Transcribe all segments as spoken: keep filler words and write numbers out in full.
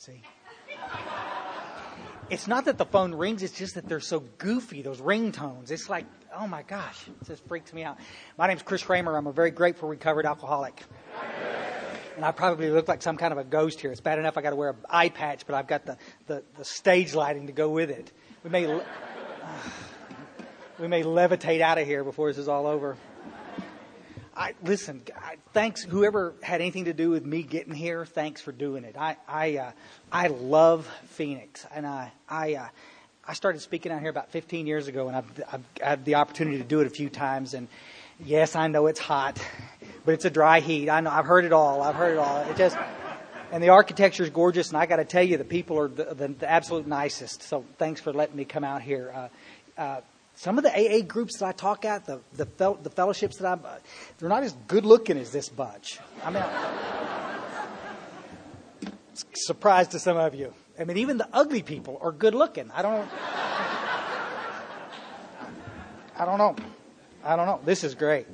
See? It's not that the phone rings, it's just that they're so goofy, those ringtones. It's like, oh my gosh, it just freaks me out. My name's Chris Kramer. I'm a very grateful recovered alcoholic. And I probably look like some kind of a ghost here. It's bad enough I got to wear an eye patch, but I've got the, the, the stage lighting to go with it. We may, uh, we may levitate out of here before this is all over. I, listen, I, thanks, whoever had anything to do with me getting here, thanks for doing it. I I, uh, I love Phoenix, and I I, uh, I started speaking out here about fifteen years ago, and I've, I've had the opportunity to do it a few times. And yes, I know it's hot, but it's a dry heat. I know, I've heard it all. I've heard it all. It just, and the architecture is gorgeous, and I got to tell you, the people are the, the, the absolute nicest. So thanks for letting me come out here. Uh, uh, Some of the A A groups that I talk at, the the, fel- the fellowships that I'm, uh, they're not as good looking as this bunch. I mean, surprise to some of you. I mean, even the ugly people are good looking. I don't know. I don't know. I don't know. This is great.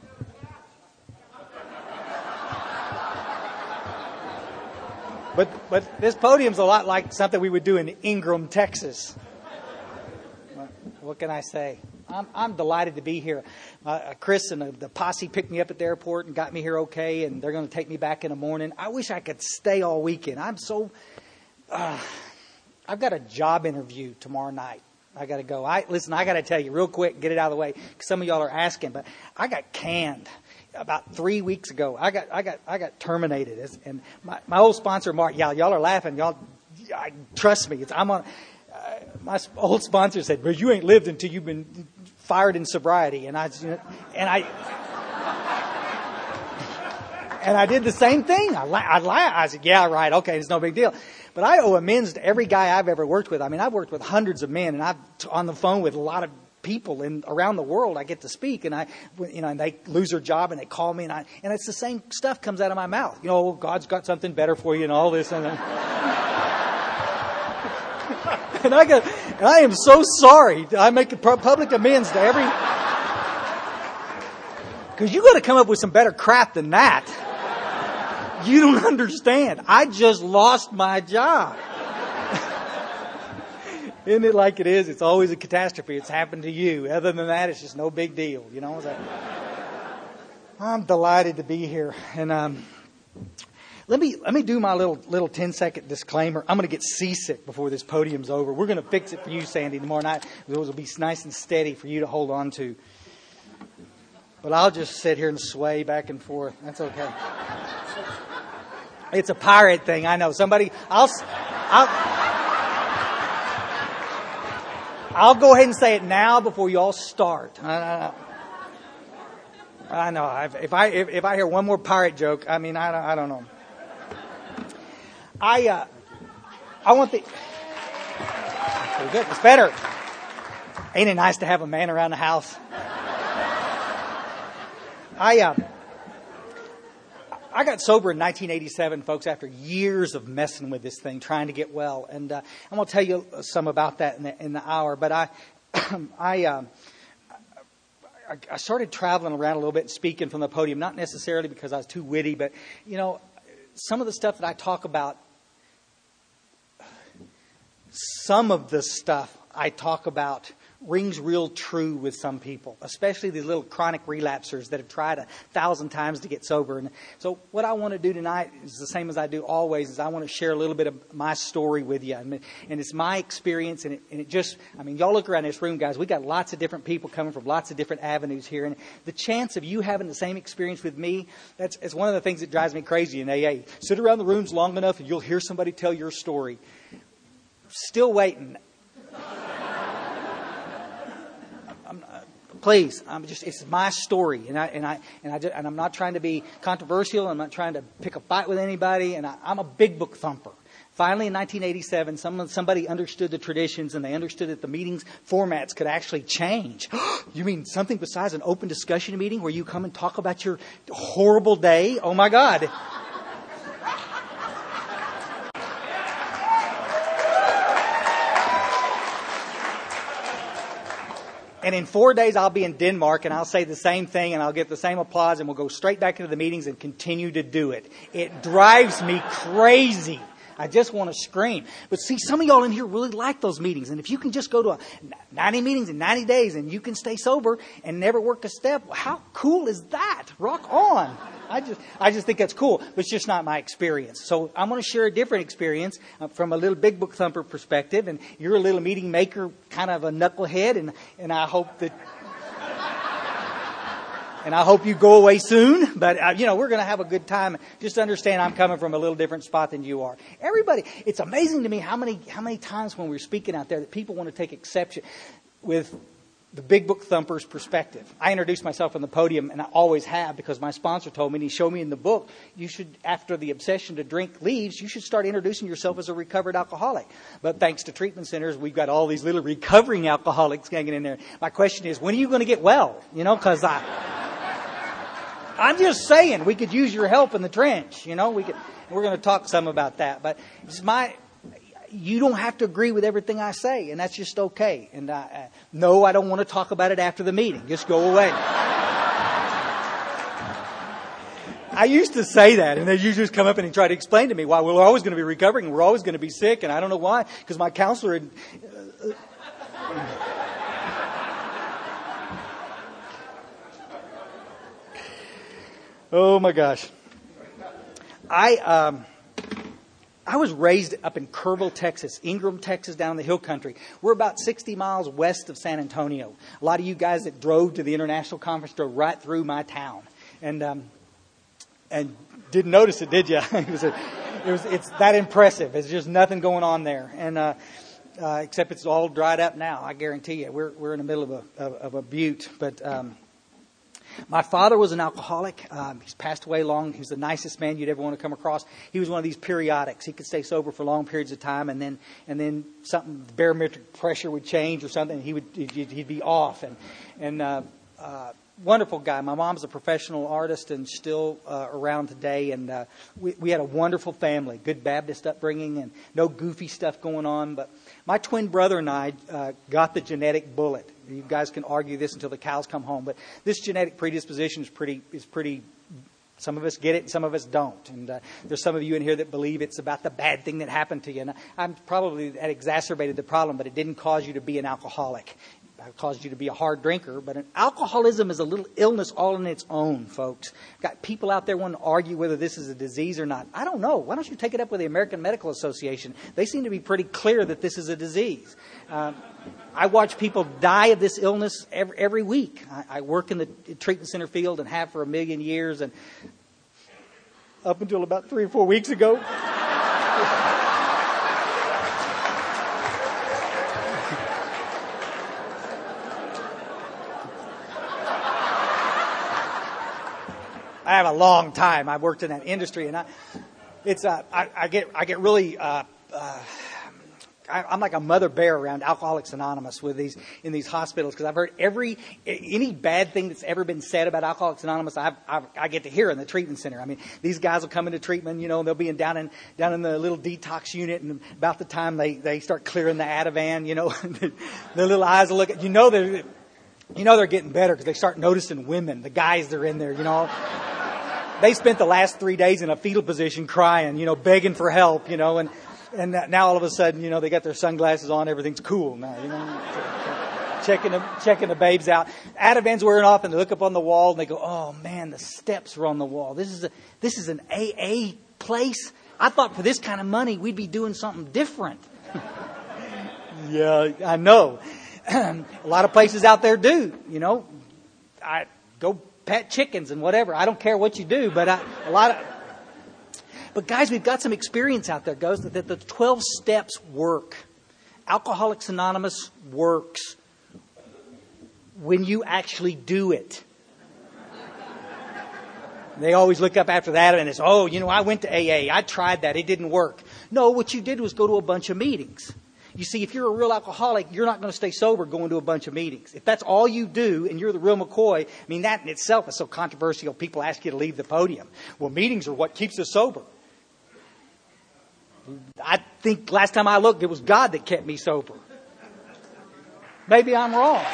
But but this podium's a lot like something we would do in Ingram, Texas. What can I say? I'm, I'm delighted to be here. Uh, Chris and the, the posse picked me up at the airport and got me here okay, and they're going to take me back in the morning. I wish I could stay all weekend. I'm so... Uh, I've got a job interview tomorrow night. I got to go. I Listen, I got to tell you real quick, get it out of the way, because some of y'all are asking, but I got canned about three weeks ago. I got I got, I got terminated. And my, my old sponsor, Mark, y'all, y'all are laughing. Y'all, I, trust me, it's, I'm on... Uh, my old sponsor said, "Well, you ain't lived until you've been fired in sobriety," and I, and I, and I did the same thing. I, I, I said, "Yeah, right, okay, it's no big deal." But I owe amends to every guy I've ever worked with. I mean, I've worked with hundreds of men, and I've on the phone with a lot of people in around the world. I get to speak, and I, you know, and they lose their job, and they call me, and I, and it's the same stuff comes out of my mouth. You know, God's got something better for you, and all this, and. And I got, and I am so sorry. I make a public amends to every, because you got to come up with some better crap than that. You don't understand. I just lost my job. Isn't it like it is? It's always a catastrophe. It's happened to you. Other than that, it's just no big deal. You know. I'm delighted to be here, and um. Let me let me do my little little ten second disclaimer. I'm going to get seasick before this podium's over. We're going to fix it for you, Sandy, tomorrow night. Those will be nice and steady for you to hold on to. But I'll just sit here and sway back and forth. That's okay. It's a pirate thing. I know. Somebody, I'll I'll, I'll go ahead and say it now before you all start. I, I, I know. If I if, if I hear one more pirate joke, I mean, I don't, I don't know. I uh, I want the... Pretty good. It's better. Ain't it nice to have a man around the house? I uh, I got sober in nineteen eighty-seven, folks, after years of messing with this thing, trying to get well. And uh, I'm going to tell you some about that in the, in the hour. But I I, uh, I started traveling around a little bit and speaking from the podium, not necessarily because I was too witty, but, you know, some of the stuff that I talk about, some of the stuff I talk about rings real true with some people, especially these little chronic relapsers that have tried a thousand times to get sober. And so what I want to do tonight is the same as I do always, is I want to share a little bit of my story with you. And, and it's my experience, and it, and it just, I mean, y'all look around this room, guys, we got lots of different people coming from lots of different avenues here. And the chance of you having the same experience with me, that's it's one of the things that drives me crazy in A A. Sit around the rooms long enough and you'll hear somebody tell your story. Still waiting. Please, I'm just, it's my story, and I and I and I just, and I'm not trying to be controversial. I'm not trying to pick a fight with anybody, and I, I'm a big book thumper. Finally, in nineteen eighty-seven, someone somebody understood the traditions, and they understood that the meetings formats could actually change. You mean something besides an open discussion meeting where you come and talk about your horrible day? Oh my God! And in four days, I'll be in Denmark, and I'll say the same thing, and I'll get the same applause, and we'll go straight back into the meetings and continue to do it. It drives me crazy. I just want to scream. But see, some of y'all in here really like those meetings. And if you can just go to a ninety meetings in ninety days and you can stay sober and never work a step, how cool is that? Rock on. I just I just think that's cool, but it's just not my experience. So I'm going to share a different experience uh, from a little big book thumper perspective. And you're a little meeting maker, kind of a knucklehead, and, and I hope that... And I hope you go away soon, but, uh, you know, we're going to have a good time. Just understand I'm coming from a little different spot than you are. Everybody, it's amazing to me how many how many times when we're speaking out there that people want to take exception with the big book thumper's perspective. I introduced myself on the podium, and I always have, because my sponsor told me, and he showed me in the book, you should, after the obsession to drink leaves, you should start introducing yourself as a recovered alcoholic. But thanks to treatment centers, we've got all these little recovering alcoholics hanging in there. My question is, when are you going to get well? You know, because I... I'm just saying, we could use your help in the trench. You know, we could. We're going to talk some about that. But it's my, you don't have to agree with everything I say, and that's just okay. And I, uh, no, I don't want to talk about it after the meeting. Just go away. I used to say that, and then you just come up and try to explain to me why we're always going to be recovering and we're always going to be sick, and I don't know why, because my counselor had, uh, oh my gosh. I um, I was raised up in Kerrville, Texas, Ingram, Texas, down in the hill country. We're about sixty miles west of San Antonio. A lot of you guys that drove to the international conference drove right through my town, and um, and didn't notice it, did you? it was a, it was it's that impressive. There's just nothing going on there, and uh, uh, except it's all dried up now. I guarantee you, we're we're in the middle of a of, of a butte, but. Um, My father was an alcoholic. Um, he's passed away long. He was the nicest man you'd ever want to come across. He was one of these periodics. He could stay sober for long periods of time, and then and then something, the barometric pressure would change or something, and he would he'd, he'd be off. And and uh, uh, wonderful guy. My mom's a professional artist and still uh, around today. And uh, we we had a wonderful family, good Baptist upbringing, and no goofy stuff going on. But my twin brother and I uh, got the genetic bullet. You guys can argue this until the cows come home, but this genetic predisposition is pretty is pretty. Some of us get it, and some of us don't. And uh, there's some of you in here that believe it's about the bad thing that happened to you. And I'm probably that exacerbated the problem, but it didn't cause you to be an alcoholic. It caused you to be a hard drinker. But an alcoholism is a little illness all on its own, folks. Got people out there wanting to argue whether this is a disease or not. I don't know. Why don't you take it up with the American Medical Association? They seem to be pretty clear that this is a disease. Um, I watch people die of this illness every, every week. I, I work in the treatment center field and have for a million years. And up until about three or four weeks ago... I have a long time. I've worked in that industry, and I, it's uh, I, I get I get really uh, uh, I, I'm like a mother bear around Alcoholics Anonymous with these in these hospitals, because I've heard every any bad thing that's ever been said about Alcoholics Anonymous. I've, I've, I get to hear in the treatment center. I mean, these guys will come into treatment, you know, and they'll be in, down in down in the little detox unit, and about the time they, they start clearing the Ativan, you know, their little eyes will look at you know they're you know they're getting better because they start noticing women, the guys that are in there, you know. They spent the last three days in a fetal position crying, you know, begging for help, you know, and, and now all of a sudden, you know, they got their sunglasses on, everything's cool now, you know, checking the, checking the babes out. Ativan's wearing off, and they look up on the wall and they go, oh man, the steps are on the wall. This is a, this is an A A place. I thought for this kind of money, we'd be doing something different. Yeah, I know. A lot of places out there do, you know, I go pet chickens and whatever. I don't care what you do, but I, a lot of... But guys, we've got some experience out there, guys, that the twelve steps work. Alcoholics Anonymous works when you actually do it. They always look up after that and it's, oh, you know, I went to A A. I tried that. It didn't work. No, what you did was go to a bunch of meetings. You see, if you're a real alcoholic, you're not going to stay sober going to a bunch of meetings. If that's all you do and you're the real McCoy, I mean, that in itself is so controversial. People ask you to leave the podium. Well, meetings are what keeps us sober. I think last time I looked, it was God that kept me sober. Maybe I'm wrong.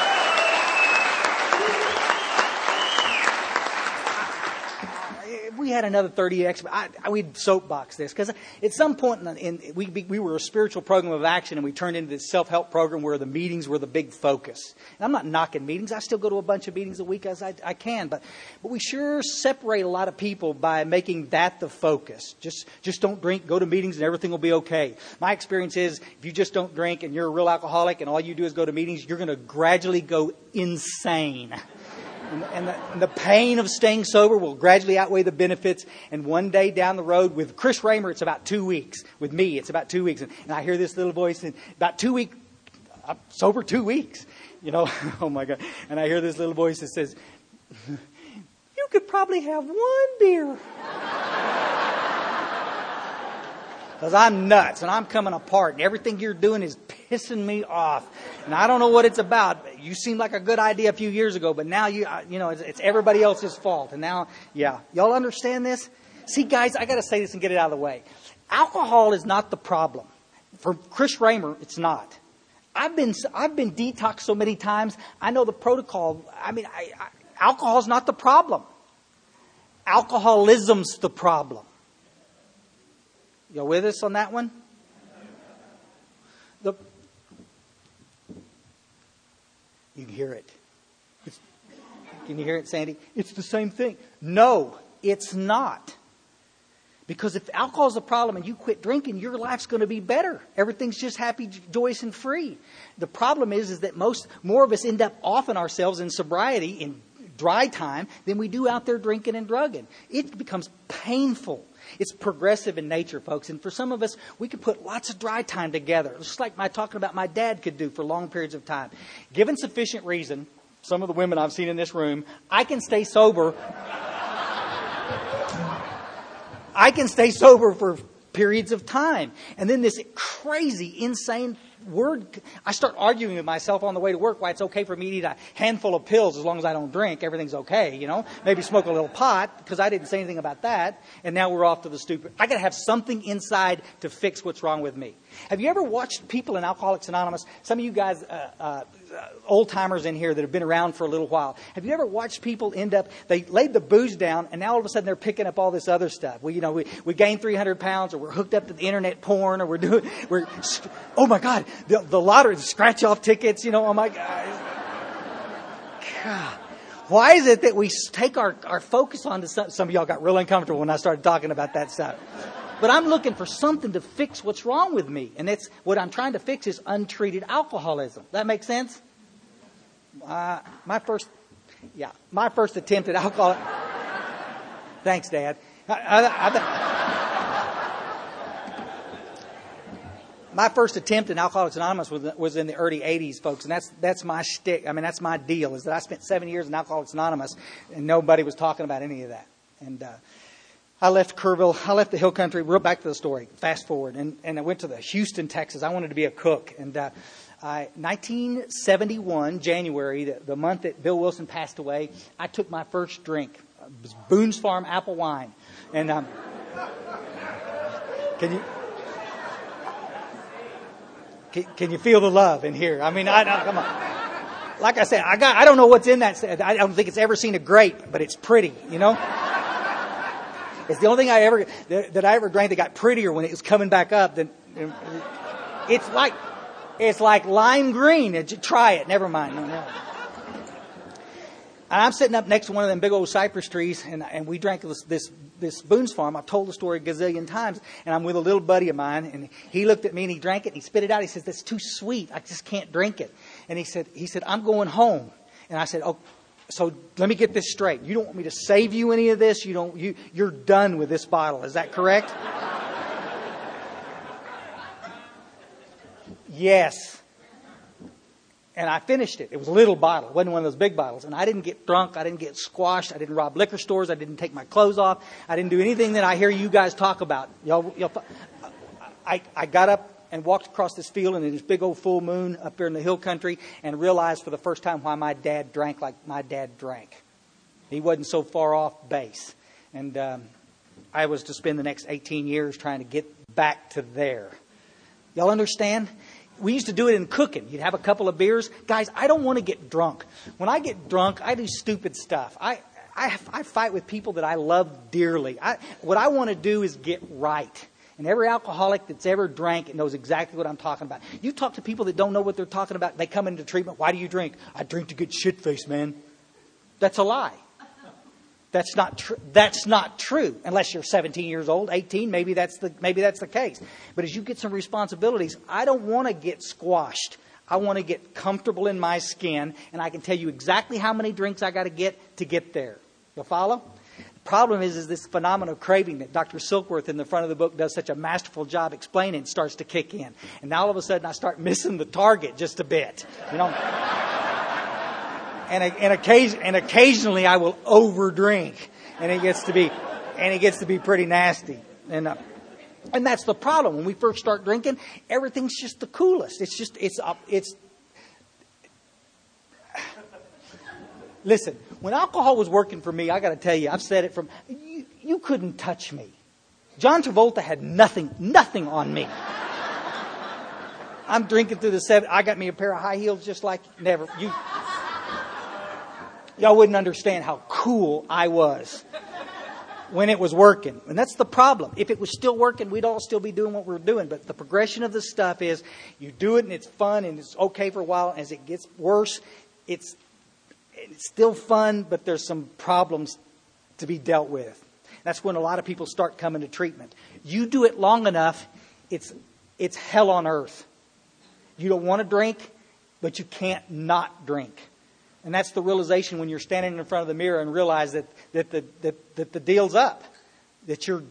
We had another thirty extra. I, I, we'd soapbox this because at some point in, in we we were a spiritual program of action, and we turned into this self-help program where the meetings were the big focus. And I'm not knocking meetings. I still go to a bunch of meetings a week as I, I can, but but we sure separate a lot of people by making that the focus. Just just don't drink, go to meetings, and everything will be okay. My experience is if you just don't drink and you're a real alcoholic and all you do is go to meetings, you're going to gradually go insane. And, and, the, and the pain of staying sober will gradually outweigh the benefits. And one day down the road, with Chris Raymer, it's about two weeks. With me, it's about two weeks. And, and I hear this little voice, and about two weeks, I'm sober two weeks. You know, oh my God. And I hear this little voice that says, you could probably have one beer. Because I'm nuts and I'm coming apart and everything you're doing is pissing me off. And I don't know what it's about. You seemed like a good idea a few years ago, but now you, you know, it's, it's everybody else's fault. And now, yeah, y'all understand this? See, guys, I got to say this and get it out of the way. Alcohol is not the problem. For Chris Raymer, it's not. I've been, I've been detoxed so many times. I know the protocol. I mean, I, I, alcohol is not the problem. Alcoholism's the problem. Y'all with us on that one? The, you can hear it. It's, can you hear it, Sandy? It's the same thing. No, it's not. Because if alcohol is a problem and you quit drinking, your life's going to be better. Everything's just happy, joyous, and free. The problem is, is that most more of us end up offing ourselves in sobriety in dry time than we do out there drinking and drugging. It becomes painful. It's progressive in nature, folks. And for some of us, we could put lots of dry time together. Just like my talking about my dad could do for long periods of time. Given sufficient reason, some of the women I've seen in this room, I can stay sober. I can stay sober for periods of time. And then this crazy, insane word, I start arguing with myself on the way to work why it's okay for me to eat a handful of pills as long as I don't drink. Everything's okay, you know. Maybe smoke a little pot because I didn't say anything about that. And now we're off to the stupid. I got to have something inside to fix what's wrong with me. Have you ever watched people in Alcoholics Anonymous? Some of you guys, uh, uh, old timers in here that have been around for a little while. Have you ever watched people end up, they laid the booze down and now all of a sudden they're picking up all this other stuff. We, you know, we, we gained three hundred pounds or we're hooked up to the internet porn or we're doing, we're, oh my God, the, the lottery, the scratch off tickets, you know, oh my God. God. Why is it that we take our, our focus on to some, some of y'all got real uncomfortable when I started talking about that stuff. But I'm looking for something to fix what's wrong with me. And that's what I'm trying to fix is untreated alcoholism. That makes sense? Uh, my first, yeah, my first attempt at alcohol. Thanks, Dad. I, I, I, my first attempt at Alcoholics Anonymous was, was in the early eighties, folks. And that's, that's my shtick. I mean, that's my deal is that I spent seven years in Alcoholics Anonymous and nobody was talking about any of that. And, uh, I left Kerrville. I left the hill country. Real back to the story. Fast forward. And, and I went to the Houston, Texas. I wanted to be a cook. And uh, I, nineteen seventy-one, January, the, the month that Bill Wilson passed away, I took my first drink. It was Boone's Farm apple wine. And um, can you can, can you feel the love in here? I mean, I, I come on. Like I said, I got. I don't know what's in that. I don't think it's ever seen a grape, but it's pretty. You know. It's the only thing I ever that, that I ever drank that got prettier when it was coming back up. Than it's like it's like lime green. Try it. Never mind. No, no. And I'm sitting up next to one of them big old cypress trees, and and we drank this this this Boone's Farm. I've told the story a gazillion times, and I'm with a little buddy of mine, and he looked at me and he drank it and he spit it out. He says, "That's too sweet. I just can't drink it." And he said, "He said I'm going home." And I said, "Oh." So let me get this straight. You don't want me to save you any of this. You don't. You you're done with this bottle. Is that correct? Yes. And I finished it. It was a little bottle. It wasn't one of those big bottles. And I didn't get drunk. I didn't get squashed. I didn't rob liquor stores. I didn't take my clothes off. I didn't do anything that I hear you guys talk about. Y'all, y'all, I I got up and walked across this field in this big old full moon up there in the hill country and realized for the first time why my dad drank like my dad drank. He wasn't so far off base. And um, I was to spend the next eighteen years trying to get back to there. Y'all understand? We used to do it in cooking. You'd have a couple of beers. Guys, I don't want to get drunk. When I get drunk, I do stupid stuff. I I, I fight with people that I love dearly. I, what I want to do is get right. And every alcoholic that's ever drank knows exactly what I'm talking about. You talk to people that don't know what they're talking about. They come into treatment. Why do you drink? I drink to get shit-faced, man. That's a lie. That's not true. That's not true. Unless you're seventeen years old, eighteen, maybe that's the maybe that's the case. But as you get some responsibilities, I don't want to get squashed. I want to get comfortable in my skin, and I can tell you exactly how many drinks I got to get to get there. You follow? The problem is, is this phenomenon of craving that Doctor Silkworth in the front of the book does such a masterful job explaining starts to kick in. And now all of a sudden I start missing the target just a bit. You know? and, and, occasion, and occasionally I will overdrink. And it gets to be and it gets to be pretty nasty. And uh, and that's the problem. When we first start drinking, everything's just the coolest. It's just it's uh, it's Listen, when alcohol was working for me, I got to tell you, I've said it from, you, you couldn't touch me. John Travolta had nothing, nothing on me. I'm drinking through the seven. I got me a pair of high heels just like never. You, y'all wouldn't understand how cool I was when it was working. And that's the problem. If it was still working, we'd all still be doing what we're doing. But the progression of the stuff is you do it and it's fun and it's okay for a while. As it gets worse, it's It's still fun, but there's some problems to be dealt with. That's when a lot of people start coming to treatment. You do it long enough, it's it's hell on earth. You don't want to drink, but you can't not drink. And that's the realization when you're standing in front of the mirror and realize that that the that, that the deal's up. That you're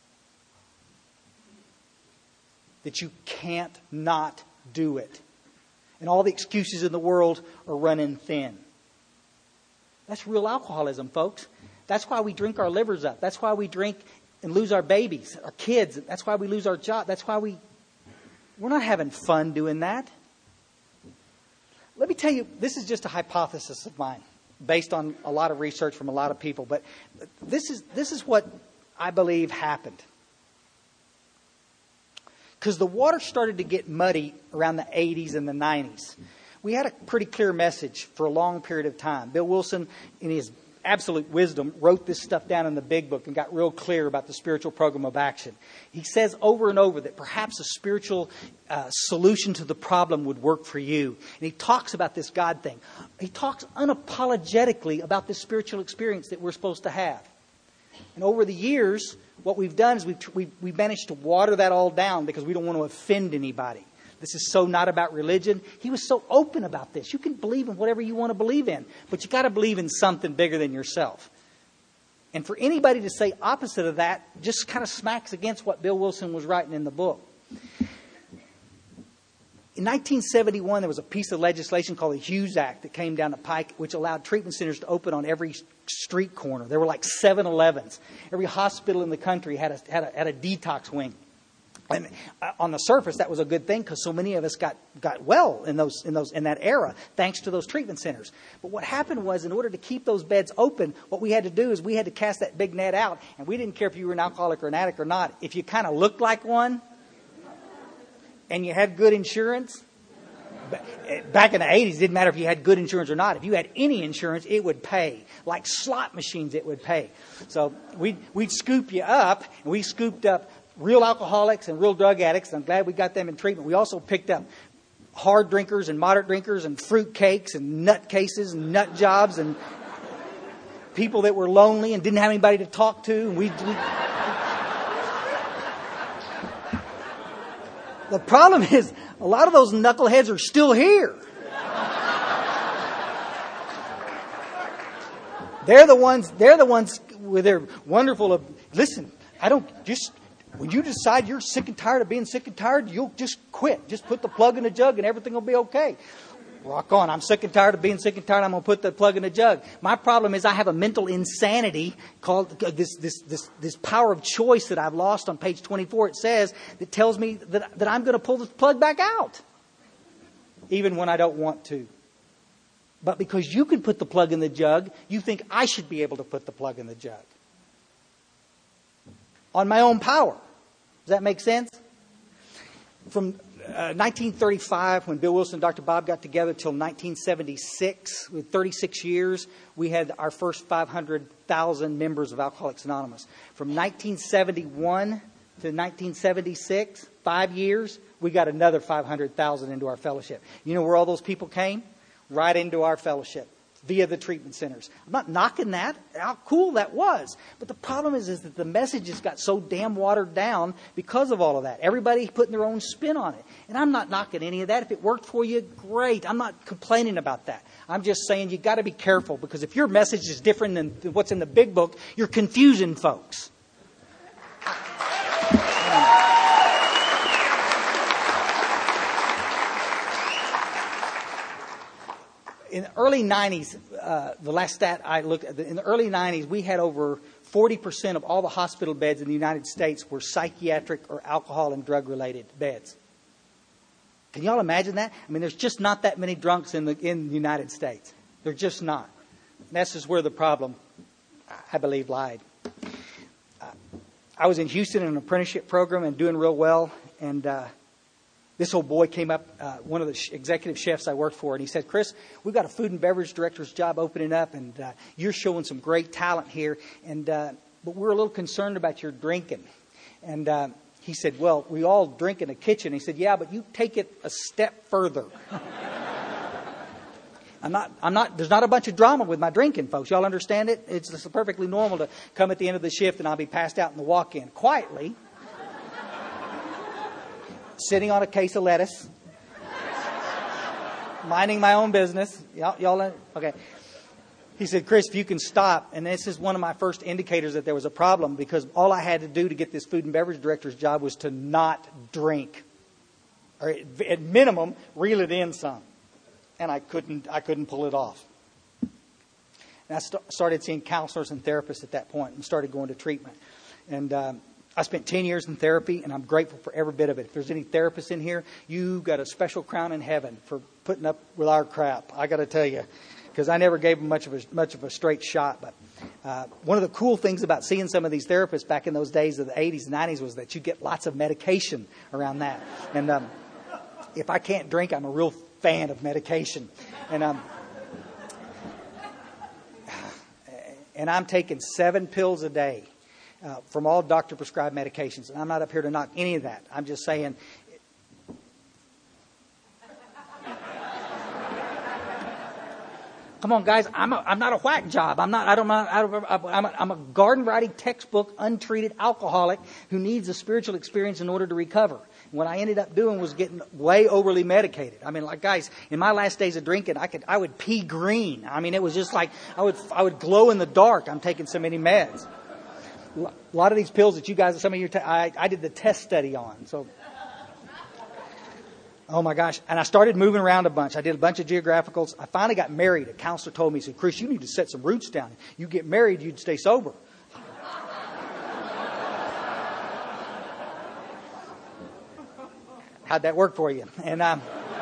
that you can't not do it. And all the excuses in the world are running thin. That's real alcoholism, folks. That's why we drink our livers up. That's why we drink and lose our babies, our kids. That's why we lose our job. That's why we, we're not having fun doing that. Let me tell you, this is just a hypothesis of mine based on a lot of research from a lot of people. But this is, this is what I believe happened. Because the water started to get muddy around the eighties and the nineties. We had a pretty clear message for a long period of time. Bill Wilson, in his absolute wisdom, wrote this stuff down in the big book and got real clear about the spiritual program of action. He says over and over that perhaps a spiritual uh, solution to the problem would work for you. And he talks about this God thing. He talks unapologetically about this spiritual experience that we're supposed to have. And over the years, what we've done is we've, we've, we've managed to water that all down because we don't want to offend anybody. This is so not about religion. He was so open about this. You can believe in whatever you want to believe in, but you got to believe in something bigger than yourself. And for anybody to say opposite of that just kind of smacks against what Bill Wilson was writing in the book. In nineteen seventy-one, there was a piece of legislation called the Hughes Act that came down the pike, which allowed treatment centers to open on every street corner. There were like seven elevens. Every hospital in the country had a, had a, had a detox wing. And on the surface, that was a good thing because so many of us got, got well in those in those in that era, thanks to those treatment centers. But what happened was, in order to keep those beds open, what we had to do is we had to cast that big net out, and we didn't care if you were an alcoholic or an addict or not. If you kind of looked like one, and you had good insurance, back in the eighties, it didn't matter if you had good insurance or not. If you had any insurance, it would pay. Like slot machines, it would pay. So we'd we'd scoop you up, and we scooped up real alcoholics and real drug addicts. I'm glad we got them in treatment. We also picked up hard drinkers and moderate drinkers and fruit cakes and nut cases and nut jobs and people that were lonely and didn't have anybody to talk to. And we, we the problem is a lot of those knuckleheads are still here. They're the ones. They're the ones with their wonderful. Uh, listen, I don't just. When you decide you're sick and tired of being sick and tired, you'll just quit. Just put the plug in the jug and everything will be okay. Rock on. I'm sick and tired of being sick and tired. I'm going to put the plug in the jug. My problem is I have a mental insanity called this this this this power of choice that I've lost on page twenty-four. It says that tells me that, that I'm going to pull the plug back out, even when I don't want to. But because you can put the plug in the jug, you think I should be able to put the plug in the jug. On my own power. Does that make sense? from uh, nineteen thirty-five, when Bill Wilson and Doctor Bob got together, till nineteen seventy-six, with thirty-six years, we had our first five hundred thousand members of Alcoholics Anonymous. From nineteen seventy-one to nineteen seventy-six, five years, we got another five hundred thousand into our fellowship. You know where all those people came? Right into our fellowship via the treatment centers. I'm not knocking that, how cool that was. But the problem is, is that the message has got so damn watered down because of all of that. Everybody putting their own spin on it. And I'm not knocking any of that. If it worked for you, great. I'm not complaining about that. I'm just saying you got to be careful, because if your message is different than what's in the big book, you're confusing folks. In the early nineties, uh, the last stat I looked at, in the early nineties, we had over forty percent of all the hospital beds in the United States were psychiatric or alcohol and drug-related beds. Can y'all imagine that? I mean, there's just not that many drunks in the in the United States. They're just not. And that's just where the problem, I believe, lied. Uh, I was in Houston in an apprenticeship program and doing real well, and uh, this old boy came up, uh, one of the sh- executive chefs I worked for, and he said, "Chris, we've got a food and beverage director's job opening up, and uh, you're showing some great talent here, and uh, but we're a little concerned about your drinking." And uh, he said, "Well, we all drink in the kitchen." He said, "Yeah, but you take it a step further." I'm not, I'm not, there's not a bunch of drama with my drinking, folks. Y'all understand it? It's just perfectly normal to come at the end of the shift and I'll be passed out in the walk-in quietly, sitting on a case of lettuce, minding my own business. Y'all, y'all, okay. He said, "Chris, if you can stop," and this is one of my first indicators that there was a problem, because all I had to do to get this food and beverage director's job was to not drink, or at minimum, reel it in some. And I couldn't, I couldn't pull it off. And I st- started seeing counselors and therapists at that point and started going to treatment. And um, I spent ten years in therapy, and I'm grateful for every bit of it. If there's any therapists in here, you got a special crown in heaven for putting up with our crap. I got to tell you, because I never gave them much of a much of a straight shot. But uh, one of the cool things about seeing some of these therapists back in those days of the eighties and nineties was that you get lots of medication around that. And um, if I can't drink, I'm a real fan of medication. And um, and I'm taking seven pills a day uh, from all doctor-prescribed medications. And I'm not up here to knock any of that. I'm just saying, come on, guys, I'm a, I'm not a whack job. I'm not, I don't, I don't, I'm a, I'm a garden variety textbook, untreated alcoholic who needs a spiritual experience in order to recover. What I ended up doing was getting way overly medicated. I mean, like, guys, in my last days of drinking, I could, I would pee green. I mean, it was just like, I would, I would glow in the dark. I'm taking so many meds. A lot of these pills that you guys, some of you, I, I did the test study on. So, oh my gosh. And I started moving around a bunch. I did a bunch of geographicals. I finally got married. A counselor told me, he said, "Chris, you need to set some roots down. You get married, you'd stay sober." How'd that work for you? And um,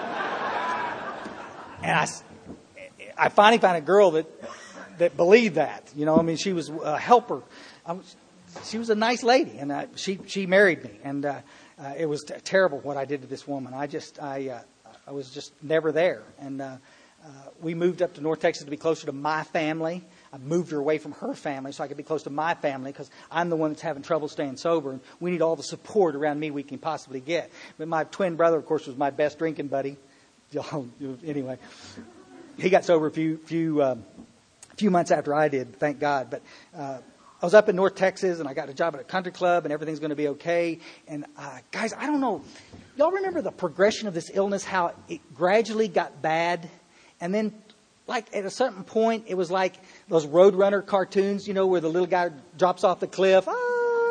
and I, I finally found a girl that that believed that. You know, I mean, she was a helper. I was, she was a nice lady, and uh, she she married me. And uh, uh, it was t- terrible what I did to this woman. I just I uh, I was just never there. And uh, uh, we moved up to North Texas to be closer to my family. I moved her away from her family so I could be close to my family, because I'm the one that's having trouble staying sober, and we need all the support around me we can possibly get. But my twin brother, of course, was my best drinking buddy. Anyway, he got sober a few few um, few months after I did, thank God. But uh, I was up in North Texas, and I got a job at a country club, and everything's going to be okay. And uh, guys, I don't know, y'all remember the progression of this illness? How it gradually got bad, and then, like, at a certain point, it was like those Roadrunner cartoons, you know, where the little guy drops off the cliff. Ah!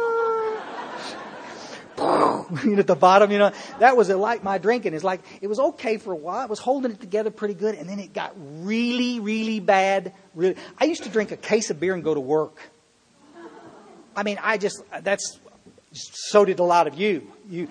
At the bottom, you know. That was like my drinking. It's like, it was okay for a while. I was holding it together pretty good, and then it got really, really bad. Really, I used to drink a case of beer and go to work. I mean, I just, that's, so did a lot of you. You...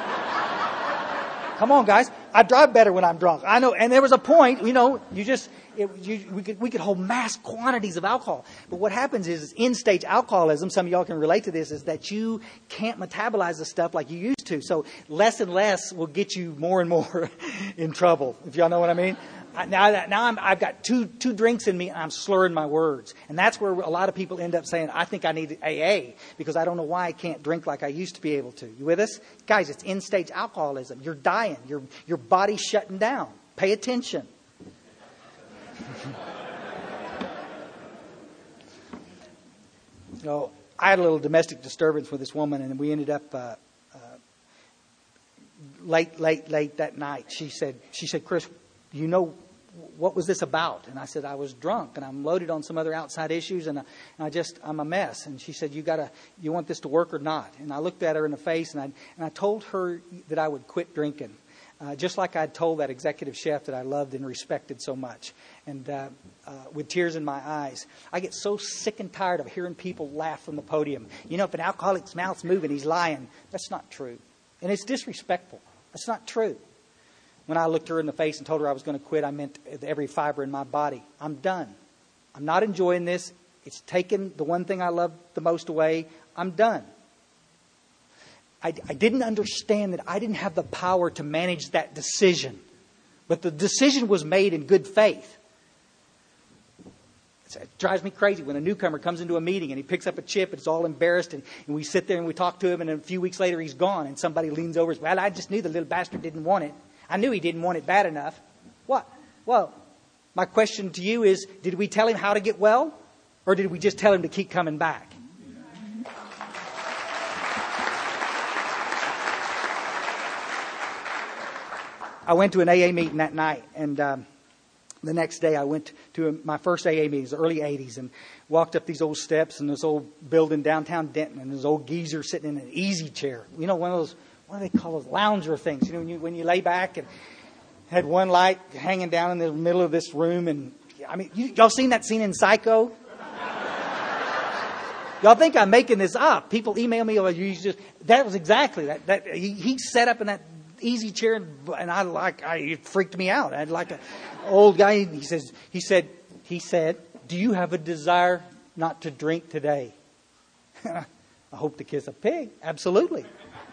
Come on, guys. I drive better when I'm drunk. I know. And there was a point, you know, you just, It, you, we could we could hold mass quantities of alcohol. But what happens is, is end-stage alcoholism, some of y'all can relate to this, is that you can't metabolize the stuff like you used to. So less and less will get you more and more in trouble, if y'all know what I mean. I, now that now I'm, I've got two two drinks in me, and I'm slurring my words. And that's where a lot of people end up saying, I think I need A A because I don't know why I can't drink like I used to be able to. You with us? Guys, it's end-stage alcoholism. You're dying. Your, your body's shutting down. Pay attention. So I had a little domestic disturbance with this woman, and we ended up uh, uh, late, late, late that night. She said, "She said, Chris, you know, what was this about?" And I said, "I was drunk, and I'm loaded on some other outside issues, and I, and I just I'm a mess." And she said, "You gotta, you want this to work or not?" And I looked at her in the face, and I and I told her that I would quit drinking. Uh, just like I'd told that executive chef that I loved and respected so much. And uh, uh, with tears in my eyes, I get so sick and tired of hearing people laugh from the podium. You know, if an alcoholic's mouth's moving, he's lying. That's not true. And it's disrespectful. That's not true. When I looked her in the face and told her I was going to quit, I meant every fiber in my body. I'm done. I'm not enjoying this. It's taken the one thing I love the most away. I'm done. I, I didn't understand that I didn't have the power to manage that decision. But the decision was made in good faith. It drives me crazy when a newcomer comes into a meeting and he picks up a chip and it's all embarrassed and, and we sit there and we talk to him and a few weeks later he's gone and somebody leans over and says, "Well, I just knew the little bastard didn't want it. I knew he didn't want it bad enough." What? Well, my question to you is, did we tell him how to get well? Or did we just tell him to keep coming back? I went to an A A meeting that night, and um, the next day I went to a, my first A A meeting, the early eighties, and walked up these old steps in this old building downtown Denton, and this old geezer sitting in an easy chair. You know, one of those, what do they call those, lounger things, you know, when you, when you lay back and had one light hanging down in the middle of this room. And, I mean, you, y'all seen that scene in Psycho? Y'all think I'm making this up. People email me, oh, you just, that was exactly that. that he, he sat up in that easy chair, and, and I like, I, it freaked me out. I had like an old guy. He says, he said, he said, "Do you have a desire not to drink today?" I hope to kiss a pig. Absolutely.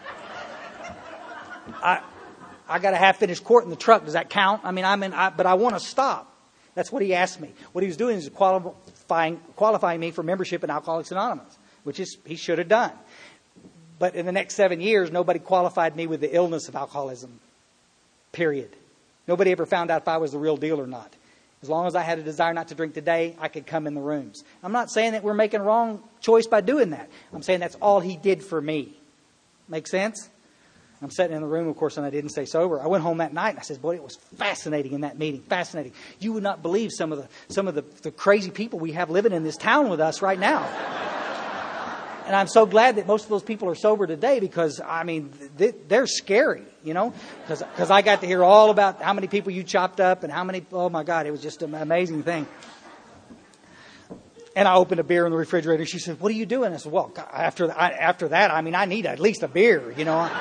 I, I got a half-finished quart in the truck. Does that count? I mean, I'm in, I, but I want to stop. That's what he asked me. What he was doing is qualifying, qualifying me for membership in Alcoholics Anonymous, which is he should have done. But in the next seven years, nobody qualified me with the illness of alcoholism, period. Nobody ever found out if I was the real deal or not. As long as I had a desire not to drink today, I could come in the rooms. I'm not saying that we're making a wrong choice by doing that. I'm saying that's all he did for me. Make sense? I'm sitting in the room, of course, and I didn't stay sober. I went home that night and I said, "Boy, it was fascinating in that meeting. Fascinating. You would not believe some of the some of the, the crazy people we have living in this town with us right now." And I'm so glad that most of those people are sober today because, I mean, they're scary, you know, because because I got to hear all about how many people you chopped up and how many, oh, my God, it was just an amazing thing. And I opened a beer in the refrigerator. She said, "What are you doing?" I said, "Well, after after that, I mean, I need at least a beer, you know."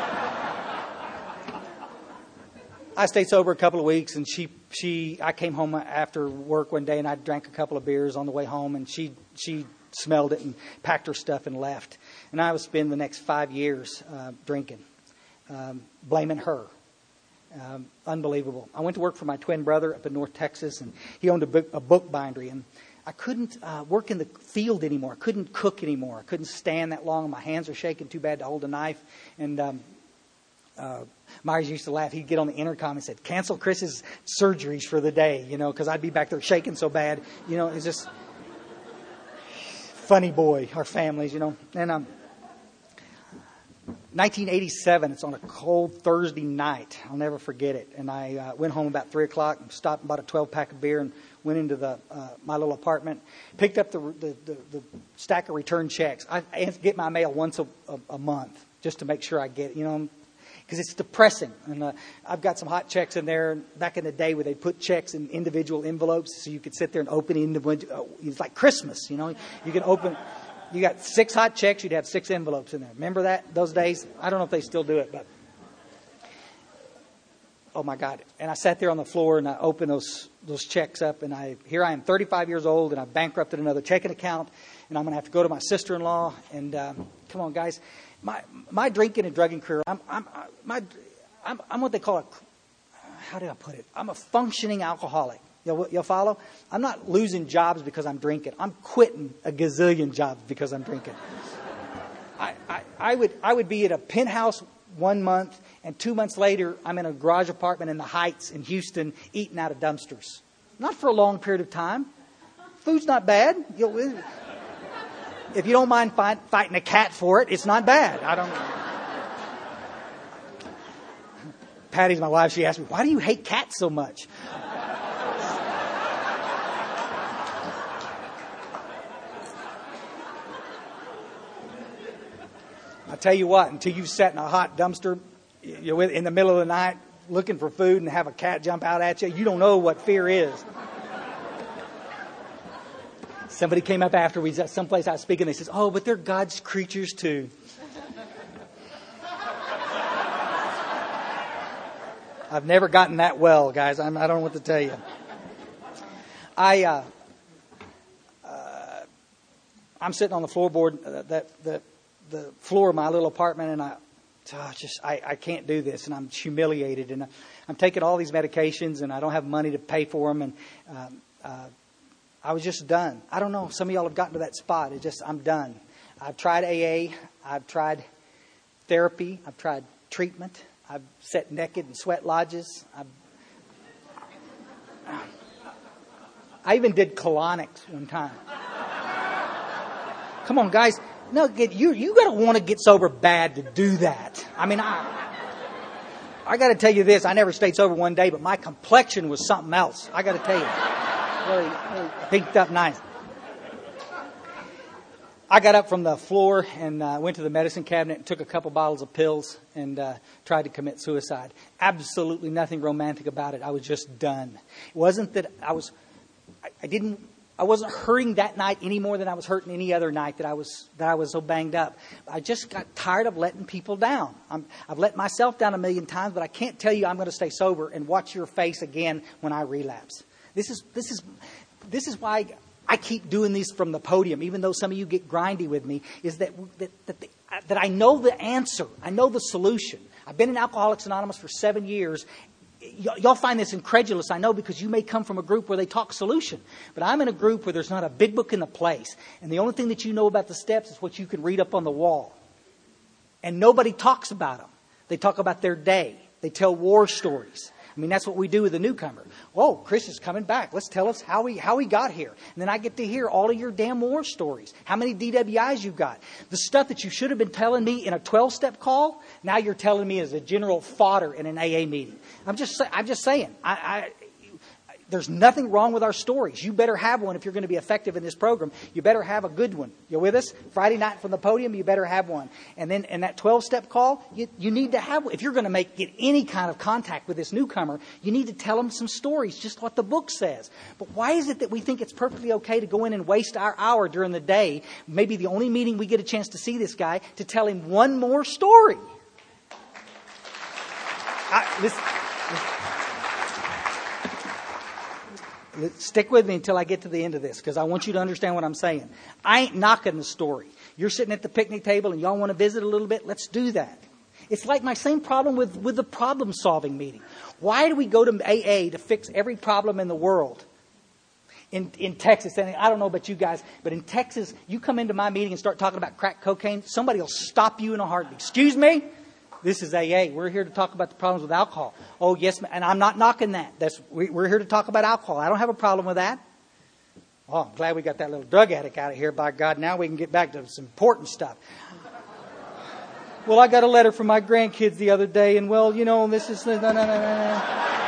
I stayed sober a couple of weeks, and she she I came home after work one day, and I drank a couple of beers on the way home, and she she smelled it and packed her stuff and left. And I would spend the next five years uh, drinking, um, blaming her. Um, unbelievable. I went to work for my twin brother up in North Texas, and he owned a book, a book bindery, and I couldn't uh, work in the field anymore. I couldn't cook anymore. I couldn't stand that long. My hands were shaking too bad to hold a knife. And um, uh, Myers used to laugh. He'd get on the intercom and said, "Cancel Chris's surgeries for the day," you know, because I'd be back there shaking so bad. You know, it's just funny boy, our families, you know. And um, nineteen eighty-seven, it's on a cold Thursday night. I'll never forget it. And I uh, went home about three o'clock and stopped and bought a twelve-pack of beer and went into the uh, my little apartment, picked up the the, the, the stack of return checks. I, I get my mail once a, a, a month just to make sure I get it, you know, because it's depressing. And uh, I've got some hot checks in there. Back in the day where they put checks in individual envelopes so you could sit there and open individual. It's like Christmas, you know. You can open. You got six hot checks. You'd have six envelopes in there. Remember that those days? I don't know if they still do it, but oh my God. And I sat there on the floor and I opened those those checks up, and I here I am, thirty-five years old, and I've bankrupted another checking account, and I'm going to have to go to my sister-in-law. And um, come on, guys, my my drinking and drugging career, I'm I'm my I'm, I'm what they call a, how do I put it? I'm a functioning alcoholic. You'll, you'll follow? I'm not losing jobs because I'm drinking. I'm quitting a gazillion jobs because I'm drinking. I, I, I would I would be at a penthouse one month, and two months later, I'm in a garage apartment in the Heights in Houston, eating out of dumpsters. Not for a long period of time. Food's not bad. You'll, if you don't mind fight, fighting a cat for it, it's not bad. I don't. Patty's my wife. She asked me, "Why do you hate cats so much?" I tell you what, until you've sat in a hot dumpster, you're in the middle of the night looking for food and have a cat jump out at you, you don't know what fear is. Somebody came up after we was at someplace I was speaking. They says, "Oh, but they're God's creatures too." I've never gotten that well, guys. I'm, I don't know what to tell you. I, uh, uh, I'm sitting on the floorboard uh, that that. the floor of my little apartment, and I oh, just I, I can't do this, and I'm humiliated, and I'm taking all these medications, and I don't have money to pay for them, and um, uh, I was just done. I don't know. Some of y'all have gotten to that spot. It just I'm done. I've tried A A. I've tried therapy. I've tried treatment. I've sat naked in sweat lodges. I've, I even did colonics one time. Come on, guys. No, get you. You got to want to get sober bad to do that. I mean, I, I got to tell you this. I never stayed sober one day, but my complexion was something else. I got to tell you, really, really pinked up nice. I got up from the floor and uh, went to the medicine cabinet and took a couple bottles of pills and uh, tried to commit suicide. Absolutely nothing romantic about it. I was just done. It wasn't that I was. I, I didn't. I wasn't hurting that night any more than I was hurting any other night that I was that I was so banged up. I just got tired of letting people down. I'm, I've let myself down a million times, but I can't tell you I'm going to stay sober and watch your face again when I relapse. This is this is this is why I keep doing these from the podium, even though some of you get grindy with me. Is that that that, the, that I know the answer. I know the solution. I've been in Alcoholics Anonymous for seven years. Y- y'all find this incredulous, I know, because you may come from a group where they talk solution. But I'm in a group where there's not a big book in the place. And the only thing that you know about the steps is what you can read up on the wall. And nobody talks about them. They talk about their day. They tell war stories. I mean, that's what we do with the newcomer. Whoa, Chris is coming back. Let's tell us how he how he got here. And then I get to hear all of your damn war stories. How many D W Is you've got. The stuff that you should have been telling me in a twelve-step call, now you're telling me as a general fodder in an A A meeting. I'm just I'm just saying. I, I There's nothing wrong with our stories. You better have one if you're going to be effective in this program. You better have a good one. You with us? Friday night from the podium, you better have one. And then in that twelve-step call, you, you need to have one. If you're going to make get any kind of contact with this newcomer, you need to tell them some stories, just what the book says. But why is it that we think it's perfectly okay to go in and waste our hour during the day, maybe the only meeting we get a chance to see this guy, to tell him one more story? I, listen, listen. Stick with me until I get to the end of this, because I want you to understand what I'm saying. I ain't knocking the story. You're sitting at the picnic table and y'all want to visit a little bit. Let's do that. It's like my same problem with, with the problem-solving meeting. Why do we go to A A to fix every problem in the world? In, in Texas, and I don't know about you guys, but in Texas, you come into my meeting and start talking about crack cocaine, somebody will stop you in a heartbeat. Excuse me? This is A A. We're here to talk about the problems with alcohol. Oh, yes, and I'm not knocking that. That's We're here to talk about alcohol. I don't have a problem with that. Oh, I'm glad we got that little drug addict out of here. By God, now we can get back to some important stuff. Well, I got a letter from my grandkids the other day, and, well, you know, this is... No, no, no, no, no.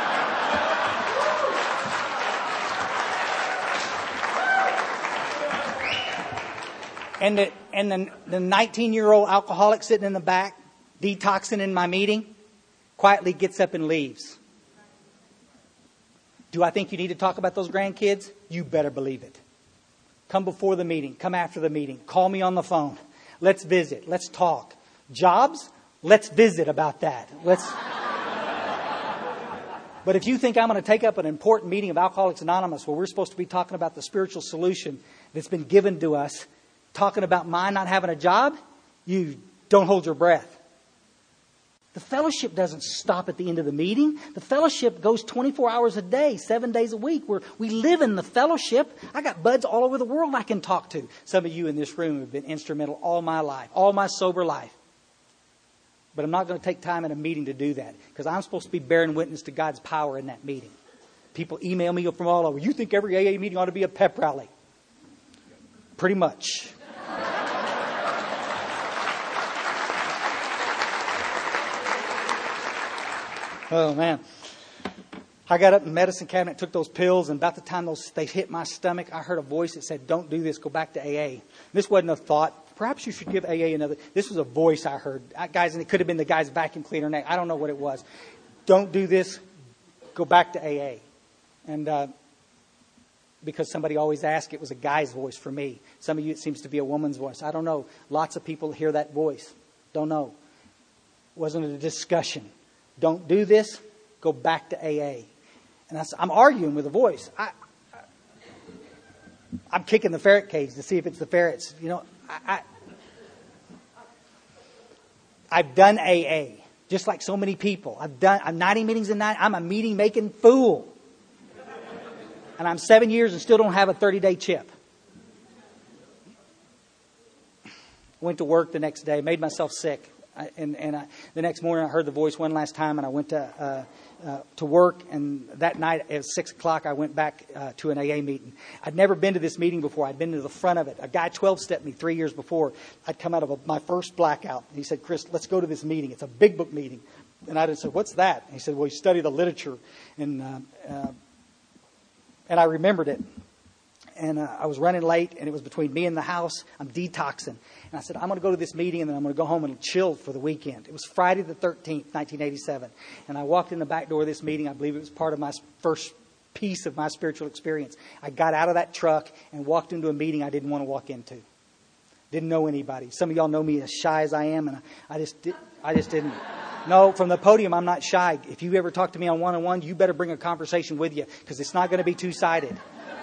And the, and the, the nineteen-year-old alcoholic sitting in the back, detoxing in my meeting, quietly gets up and leaves. Do I think you need to talk about those grandkids? You better believe it. Come before the meeting. Come after the meeting. Call me on the phone. Let's visit. Let's talk. Jobs? Let's visit about that. Let's... But if you think I'm going to take up an important meeting of Alcoholics Anonymous where we're supposed to be talking about the spiritual solution that's been given to us, talking about mine not having a job, you don't hold your breath. The fellowship doesn't stop at the end of the meeting. The fellowship goes twenty-four hours a day, seven days a week. Where we live in the fellowship. I got buds all over the world I can talk to. Some of you in this room have been instrumental all my life, all my sober life. But I'm not going to take time in a meeting to do that because I'm supposed to be bearing witness to God's power in that meeting. People email me from all over. You think every A A meeting ought to be a pep rally? Pretty much. Oh, man. I got up in the medicine cabinet, took those pills, and about the time those they hit my stomach, I heard a voice that said, don't do this, go back to A A. This wasn't a thought. Perhaps you should give A A another. This was a voice I heard. I, guys, and it could have been the guy's vacuum cleaner neck. I don't know what it was. Don't do this, go back to A A. And uh, because somebody always asked, it was a guy's voice for me. Some of you, it seems to be a woman's voice. I don't know. Lots of people hear that voice. Don't know. Wasn't a discussion. Don't do this, go back to A A. And I, I'm arguing with a voice. I, I, I'm kicking the ferret cage to see if it's the ferrets. You know, I, I, I've done A A, just like so many people. I've done, I'm ninety meetings in nine. I'm a meeting-making fool. And I'm seven years and still don't have a thirty-day chip. Went to work the next day, made myself sick. I, and and I, the next morning I heard the voice one last time, and I went to uh, uh, to work. And that night at six o'clock, I went back uh, to an A A meeting. I'd never been to this meeting before. I'd been to the front of it. A guy twelve-stepped me three years before. I'd come out of a, my first blackout. And he said, "Chris, let's go to this meeting. It's a big book meeting." And I just said, "What's that?" And he said, "Well, you study the literature." And uh, uh, and I remembered it. And uh, I was running late, and it was between me and the house. I'm detoxing. And I said, I'm going to go to this meeting, and then I'm going to go home and chill for the weekend. It was Friday the thirteenth, nineteen eighty-seven. And I walked in the back door of this meeting. I believe it was part of my first piece of my spiritual experience. I got out of that truck and walked into a meeting I didn't want to walk into. Didn't know anybody. Some of y'all know me as shy as I am, and I, I just did, I just didn't. No, from the podium, I'm not shy. If you ever talk to me on one-on-one, you better bring a conversation with you, because it's not going to be two-sided.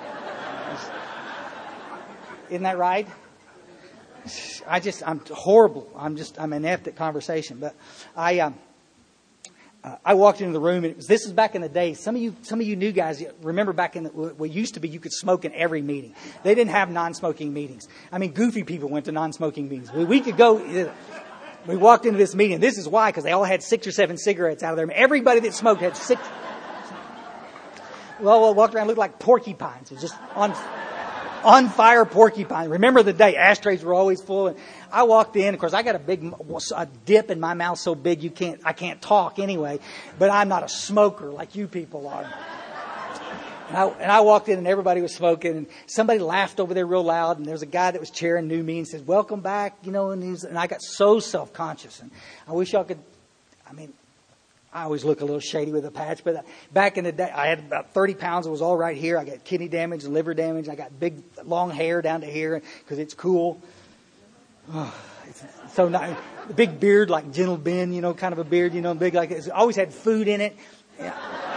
Isn't that right? I just, I'm horrible. I'm just, I'm inept at conversation. But I, um, uh, I walked into the room, and it was, this is back in the day. Some of you, some of you new guys remember back in the, what used to be, you could smoke in every meeting. They didn't have non-smoking meetings. I mean, goofy people went to non-smoking meetings. We, we could go. We walked into this meeting. This is why, because they all had six or seven cigarettes out of there. Everybody that smoked had six. Well, we walked around, looked like porcupines. It was just on. On fire porcupine. Remember the day ashtrays were always full. And I walked in. Of course, I got a big a dip in my mouth so big you can't. I can't talk anyway. But I'm not a smoker like you people are. And I, and I walked in and everybody was smoking. And somebody laughed over there real loud. And there was a guy that was chairing knew me and said, "Welcome back." You know, and, he was, and I got so self conscious. And I wish y'all could. I mean. I always look a little shady with a patch, but back in the day, I had about thirty pounds. It was all right here. I got kidney damage and liver damage. I got big, long hair down to here because it's cool. Oh, it's so nice. The big beard, like Gentle Ben, you know, kind of a beard, you know, big like it's always had food in it. Yeah.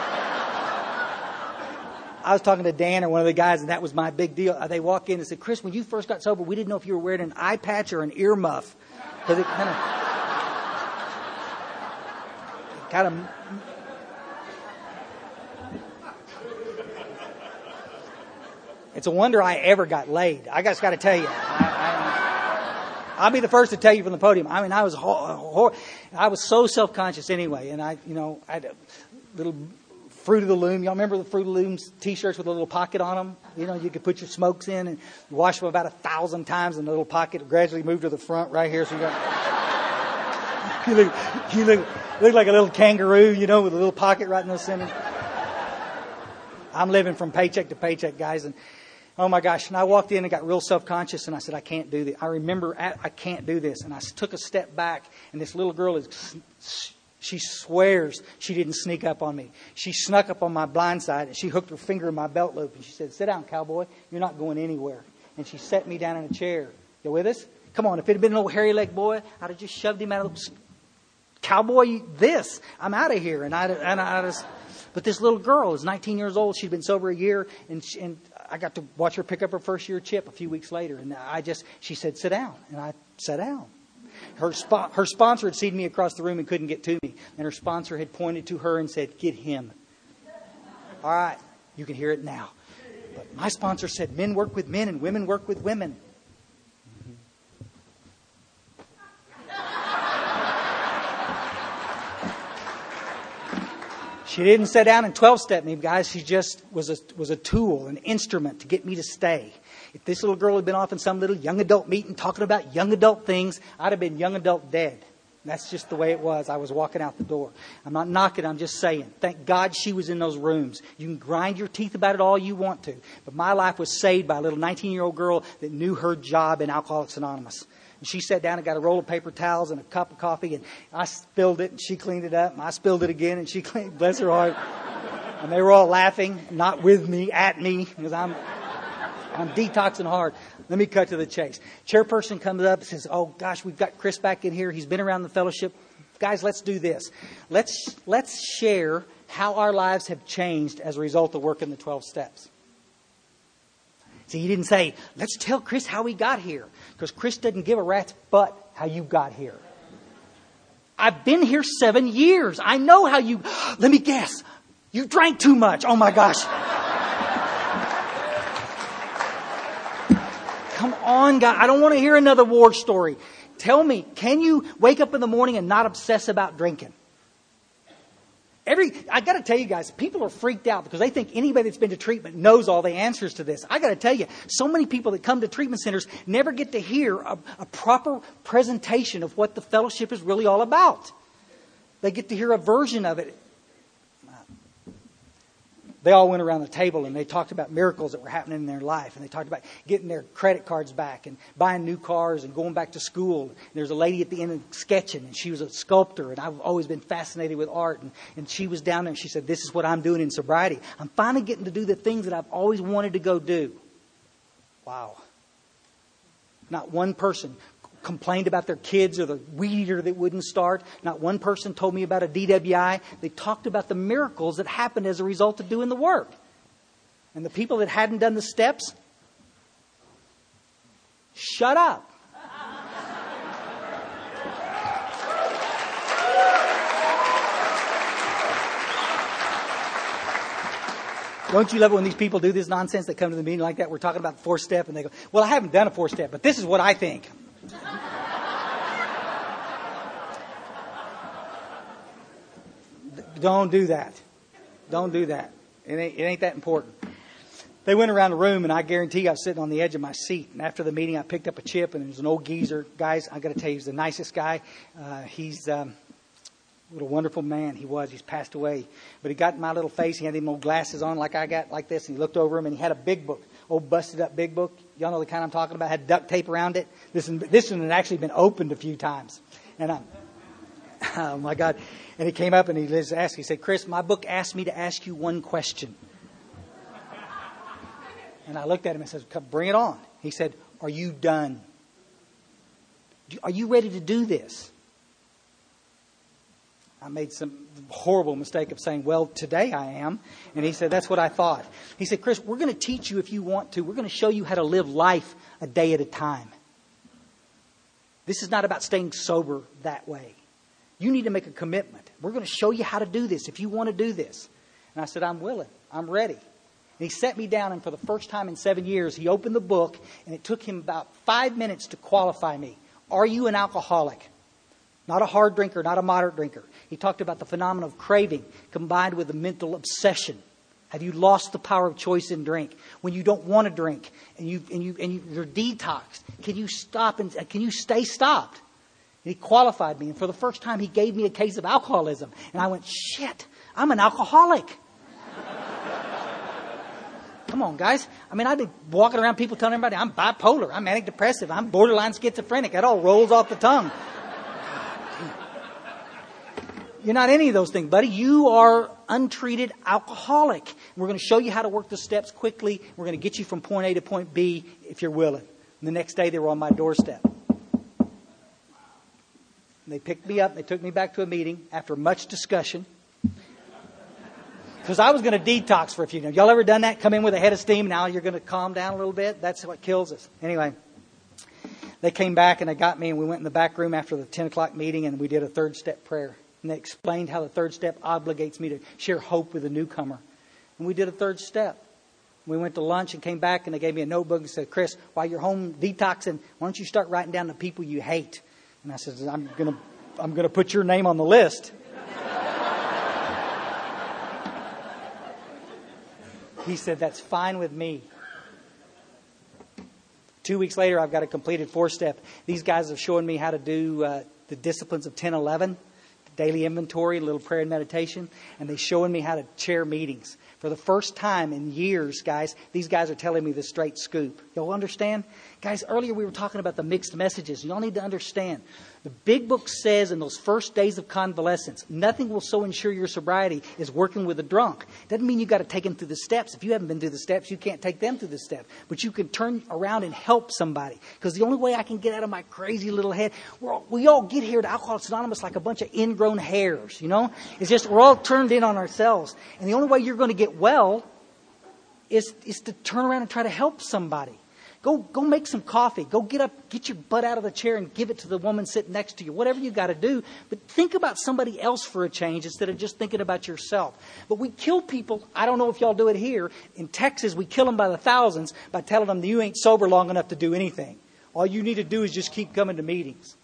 I was talking to Dan or one of the guys, and that was my big deal. They walk in and said, "Chris, when you first got sober, we didn't know if you were wearing an eye patch or an ear muff because it kind of." Kind of, it's a wonder I ever got laid. I just got to tell you, I, I, I'll be the first to tell you from the podium. I mean, I was hor- hor- I was so self-conscious anyway, and I, you know, I had a little Fruit of the Loom. Y'all remember the Fruit of the Loom T-shirts with a little pocket on them? You know, you could put your smokes in and wash them about a thousand times, and the little pocket gradually moved to the front right here. So you got, you look, you look. Look like a little kangaroo, you know, with a little pocket right in the center. I'm living from paycheck to paycheck, guys. And oh my gosh. And I walked in and got real self-conscious. And I said, I can't do this. I remember I can't do this. And I took a step back. And this little girl is, she swears she didn't sneak up on me. She snuck up on my blind side. And she hooked her finger in my belt loop. And she said, "Sit down, cowboy. You're not going anywhere." And she set me down in a chair. You with us? Come on. If it had been an old hairy leg boy, I'd have just shoved him out of the... Cowboy, this. I'm out of here. And I, and I just, But this little girl is nineteen years old. She'd been sober a year, and she, and I got to watch her pick up her first year chip a few weeks later. And I just, she said, sit down. And I sat down. Her spo- her sponsor had seen me across the room and couldn't get to me. And her sponsor had pointed to her and said, get him. All right, you can hear it now. But my sponsor said, men work with men and women work with women. She didn't sit down and twelve-step me, guys. She just was a, was a tool, an instrument to get me to stay. If this little girl had been off in some little young adult meeting talking about young adult things, I'd have been young adult dead. That's just the way it was. I was walking out the door. I'm not knocking. I'm just saying. Thank God she was in those rooms. You can grind your teeth about it all you want to. But my life was saved by a little nineteen-year-old girl that knew her job in Alcoholics Anonymous. And she sat down and got a roll of paper towels and a cup of coffee. And I spilled it and she cleaned it up. And I spilled it again and she cleaned, bless her heart. And they were all laughing, not with me, at me, because I'm... I'm detoxing hard. Let me cut to the chase. Chairperson comes up and says, oh, gosh, we've got Chris back in here. He's been around the fellowship. Guys, let's do this. Let's let's share how our lives have changed as a result of working the twelve steps. See, he didn't say, let's tell Chris how we got here. Because Chris doesn't give a rat's butt how you got here. I've been here seven years. I know how you... Let me guess. You drank too much. Oh, my gosh. Come on, God. I don't want to hear another war story. Tell me, can you wake up in the morning and not obsess about drinking? Every, I got to tell you guys, people are freaked out because they think anybody that's been to treatment knows all the answers to this. I got to tell you, so many people that come to treatment centers never get to hear a, a proper presentation of what the fellowship is really all about. They get to hear a version of it. They all went around the table and they talked about miracles that were happening in their life. And they talked about getting their credit cards back and buying new cars and going back to school. And there's a lady at the end sketching, and she was a sculptor. And I've always been fascinated with art. And, and she was down there and she said, this is what I'm doing in sobriety. I'm finally getting to do the things that I've always wanted to go do. Wow. Not one person complained about their kids or the weed eater that wouldn't start. Not one person told me about a D W I. They talked about the miracles that happened as a result of doing the work. And the people that hadn't done the steps, shut up. Don't you love it when these people do this nonsense? They come to the meeting like that. We're talking about the fourth step and they go, well, I haven't done a fourth step, but this is what I think. Don't do that. Don't do that. It ain't, it ain't that important. They went around the room, and I guarantee I was sitting on the edge of my seat. And after the meeting, I picked up a chip, and it was an old geezer. Guys, I got to tell you, he's the nicest guy. Uh, he's um, what a wonderful man he was. He's passed away. But he got in my little face. He had them old glasses on like I got, like this. And he looked over him, and he had a big book, old busted up big book. Y'all know the kind I'm talking about. Had duct tape around it. This one, this one had actually been opened a few times. And I'm, oh my God. And he came up and he just asked, he said, Chris, my book asked me to ask you one question. And I looked at him and said, bring it on. He said, are you done? Are you ready to do this? I made some horrible mistake of saying, well, today I am. And he said, that's what I thought. He said, Chris, we're going to teach you if you want to. We're going to show you how to live life a day at a time. This is not about staying sober that way. You need to make a commitment. We're going to show you how to do this if you want to do this. And I said, I'm willing. I'm ready. And he sat me down, and for the first time in seven years, he opened the book, and it took him about five minutes to qualify me. Are you an alcoholic? Not a hard drinker, not a moderate drinker. He talked about the phenomenon of craving combined with a mental obsession. Have you lost the power of choice in drink? When you don't want to drink and you and you and you, you're detoxed, can you stop and can you stay stopped? And he qualified me, and for the first time, he gave me a case of alcoholism, and I went, "Shit, I'm an alcoholic." Come on, guys. I mean, I've been walking around people telling everybody I'm bipolar, I'm manic depressive, I'm borderline schizophrenic. That all rolls off the tongue. You're not any of those things, buddy. You are untreated alcoholic. We're going to show you how to work the steps quickly. We're going to get you from point A to point B if you're willing. And the next day, they were on my doorstep. They picked me up. They took me back to a meeting after much discussion. Because I was going to detox for a few days. Y'all ever done that? Come in with a head of steam. Now you're going to calm down a little bit. That's what kills us. Anyway, they came back and they got me, and we went in the back room after the ten o'clock meeting, and we did a third step prayer. And they explained how the third step obligates me to share hope with a newcomer. And we did a third step. We went to lunch and came back, and they gave me a notebook and said, Chris, while you're home detoxing, why don't you start writing down the people you hate? And I said, I'm going to I'm going to put your name on the list. He said, that's fine with me. Two weeks later, I've got a completed four-step. These guys are showing me how to do uh, the disciplines of ten eleven, daily inventory, a little prayer and meditation, and they're showing me how to chair meetings. For the first time in years, guys, these guys are telling me the straight scoop. Y'all understand? Guys, earlier we were talking about the mixed messages. Y'all need to understand. The big book says in those first days of convalescence, nothing will so ensure your sobriety as working with a drunk. Doesn't mean you've got to take them through the steps. If you haven't been through the steps, you can't take them through the steps. But you can turn around and help somebody. Because the only way I can get out of my crazy little head, we're all, we all get here to Alcoholics Anonymous like a bunch of ingrown hairs, you know? It's just we're all turned in on ourselves. And the only way you're going to get well is, is to turn around and try to help somebody. Go go make some coffee. Go get up, get your butt out of the chair and give it to the woman sitting next to you. Whatever you got to do. But think about somebody else for a change instead of just thinking about yourself. But we kill people. I don't know if y'all do it here. In Texas, we kill them by the thousands by telling them that you ain't sober long enough to do anything. All you need to do is just keep coming to meetings.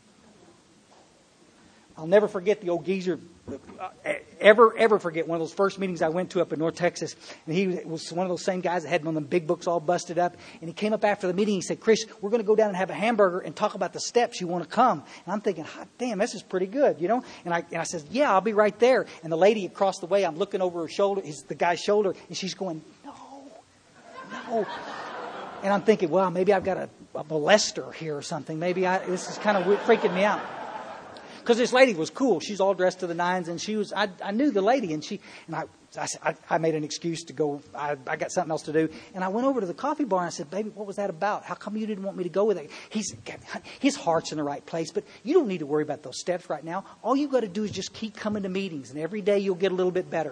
I'll never forget the old geezer, uh, ever, ever forget one of those first meetings I went to up in North Texas. And he was one of those same guys that had one of them big books all busted up. And he came up after the meeting. He said, Chris, we're going to go down and have a hamburger and talk about the steps. You want to come? And I'm thinking, hot damn, this is pretty good, you know? And I, and I said, yeah, I'll be right there. And the lady across the way, I'm looking over her shoulder, is the guy's shoulder, and she's going, no, no. And I'm thinking, well, maybe I've got a, a molester here or something. Maybe I, this is kind of freaking me out. Because this lady was cool. She's all dressed to the nines, and she was. I, I knew the lady, and she and I. I, I made an excuse to go. I, I got something else to do, and I went over to the coffee bar and I said, "Baby, what was that about? How come you didn't want me to go with it?" He's his heart's in the right place, but you don't need to worry about those steps right now. All you got to do is just keep coming to meetings, and every day you'll get a little bit better.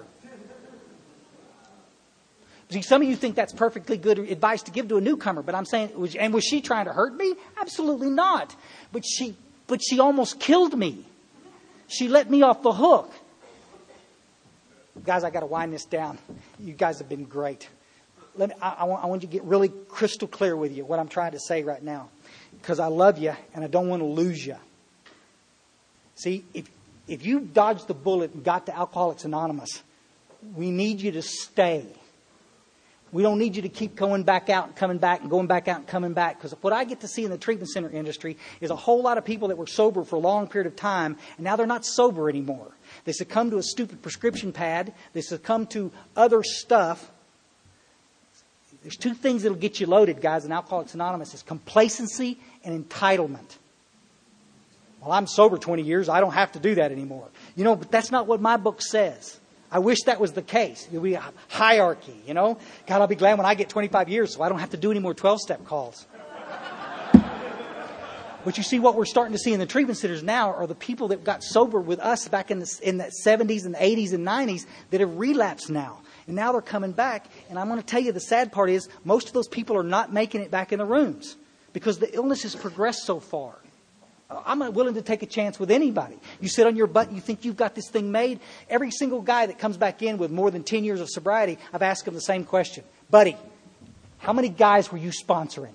See, some of you think that's perfectly good advice to give to a newcomer, but I'm saying, was, and was she trying to hurt me? Absolutely not. But she. But she almost killed me. She let me off the hook. Guys, I got to wind this down. You guys have been great. Let me, I, I, want, I want you to get really crystal clear with you what I'm trying to say right now. Because I love you and I don't want to lose you. See, if, if you dodged the bullet and got to Alcoholics Anonymous, we need you to stay. We don't need you to keep going back out and coming back and going back out and coming back. Because what I get to see in the treatment center industry is a whole lot of people that were sober for a long period of time, and now they're not sober anymore. They succumb to a stupid prescription pad. They succumb to other stuff. There's two things that will get you loaded, guys, in Alcoholics Anonymous. It's complacency and entitlement. Well, I'm sober twenty years. I don't have to do that anymore. You know, but that's not what my book says. I wish that was the case. It would be a hierarchy, you know. God, I'll be glad when I get twenty-five years so I don't have to do any more twelve-step calls. But you see, what we're starting to see in the treatment centers now are the people that got sober with us back in the, in the seventies and eighties and nineties that have relapsed now. And now they're coming back. And I'm going to tell you the sad part is most of those people are not making it back in the rooms because the illness has progressed so far. I'm not willing to take a chance with anybody. You sit on your butt and you think you've got this thing made. Every single guy that comes back in with more than ten years of sobriety, I've asked him the same question. Buddy, how many guys were you sponsoring?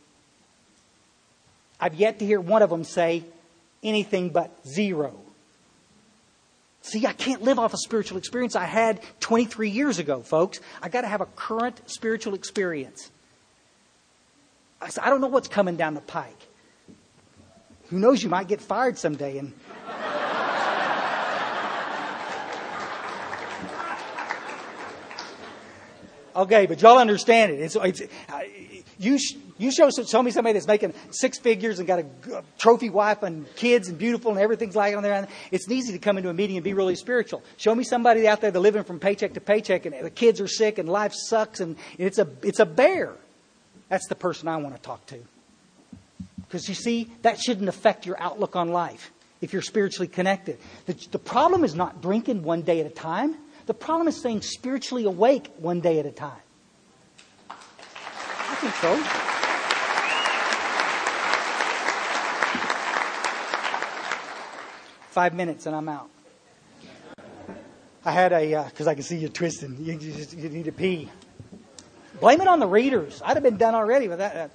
I've yet to hear one of them say anything but zero. See, I can't live off a spiritual experience I had twenty-three years ago, folks. I got to have a current spiritual experience. I don't know what's coming down the pike. Who knows, you might get fired someday. And okay, but y'all understand it. It's, it's uh, you. You show show me somebody that's making six figures and got a trophy wife and kids and beautiful and everything's like on there. It's easy to come into a meeting and be really spiritual. Show me somebody out there that's living from paycheck to paycheck and the kids are sick and life sucks and it's a it's a bear. That's the person I want to talk to. Because you see, that shouldn't affect your outlook on life if you're spiritually connected. The, the problem is not drinking one day at a time. The problem is staying spiritually awake one day at a time. I think so. Five minutes and I'm out. I had a, because uh, I can see you twisting. You, you, just, you need to pee. Blame it on the readers. I'd have been done already with that.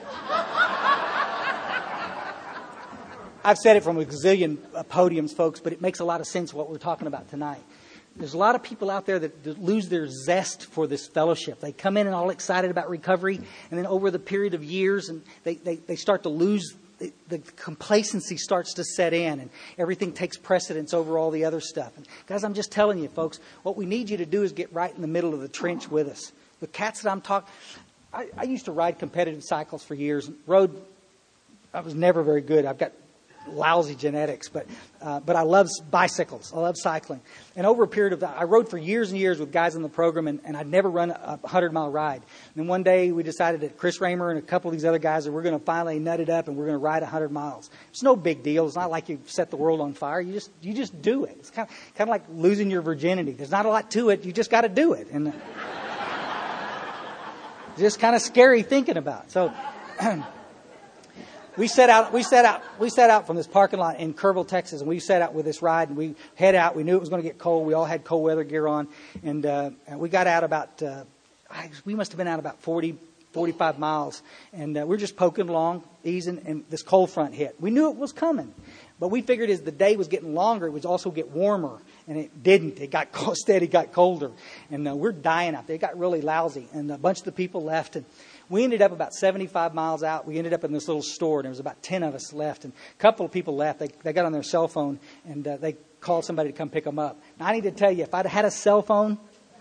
I've said it from a gazillion podiums, folks, but it makes a lot of sense what we're talking about tonight. There's a lot of people out there that, that lose their zest for this fellowship. They come in and all excited about recovery, and then over the period of years, and they, they, they start to lose, the, the complacency starts to set in, and everything takes precedence over all the other stuff. And guys, I'm just telling you, folks, what we need you to do is get right in the middle of the trench with us. The cats that I'm talking, I, I used to ride competitive cycles for years. Rode, I was never very good. I've got lousy genetics, but uh, but I love bicycles. I love cycling. And over a period of time, I rode for years and years with guys in the program, and, and I'd never run a hundred-mile ride. And then one day we decided that Chris Raymer and a couple of these other guys that we're going to finally nut it up, and we're going to ride a hundred miles. It's no big deal. It's not like you set the world on fire. You just you just do it. It's kind of, kind of like losing your virginity. There's not a lot to it. You just got to do it. And it's just kind of scary thinking about. So We set out. We set out. We set out from this parking lot in Kerrville, Texas, and we set out with this ride. And we head out. We knew it was going to get cold. We all had cold weather gear on, and, uh, and we got out about. Uh, we must have been out about forty, forty-five miles, and uh, we're just poking along, easing, and this cold front hit. We knew it was coming, but we figured as the day was getting longer, it would also get warmer, and it didn't. It got steady, got colder, and uh, we're dying out there. It got really lousy, and a bunch of the people left, and we ended up about seventy-five miles out. We ended up in this little store, and there was about ten of us left. And a couple of people left. They, they got on their cell phone, and uh, they called somebody to come pick them up. Now, I need to tell you, if I'd had a cell phone,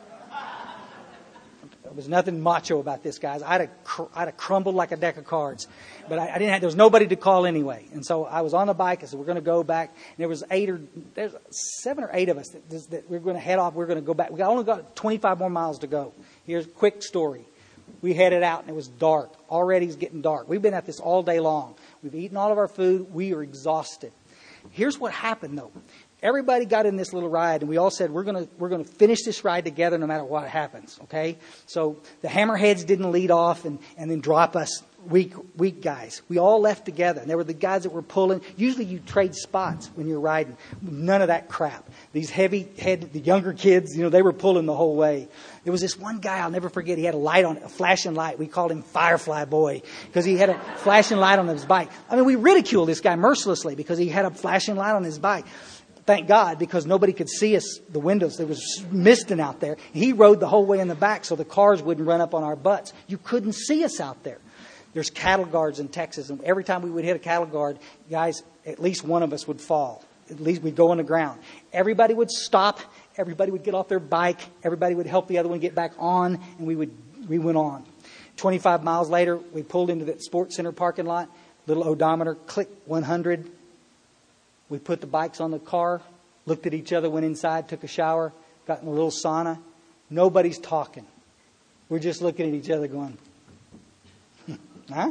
there was nothing macho about this, guys. I'd have, cr- I'd have crumbled like a deck of cards. But I, I didn't have, there was nobody to call anyway. And so I was on the bike. I said, we're going to go back. And there was eight or, there's seven or eight of us that, that we're going to head off. We're going to go back. We only got twenty-five more miles to go. Here's a quick story. We headed out, and it was dark. Already it's getting dark. We've been at this all day long. We've eaten all of our food. We are exhausted. Here's what happened, though. Everybody got in this little ride, and we all said, we're going to we're going to finish this ride together no matter what happens, okay? So the hammerheads didn't lead off and, and then drop us weak weak guys. We all left together, and there were the guys that were pulling. Usually you trade spots when you're riding. None of that crap. These heavy-headed, the younger kids, you know, they were pulling the whole way. There was this one guy, I'll never forget, he had a light on, a flashing light. We called him Firefly Boy because he had a flashing light on his bike. I mean, we ridiculed this guy mercilessly because he had a flashing light on his bike. Thank God, because nobody could see us, the windows. There was misting out there. He rode the whole way in the back so the cars wouldn't run up on our butts. You couldn't see us out there. There's cattle guards in Texas, and every time we would hit a cattle guard, guys, at least one of us would fall. At least we'd go on the ground. Everybody would stop. Everybody would get off their bike. Everybody would help the other one get back on, and we would we went on. twenty-five miles later, we pulled into the Sports Center parking lot. Little odometer, click, one hundred. We put the bikes on the car, looked at each other, went inside, took a shower, got in a little sauna. Nobody's talking. We're just looking at each other going, huh?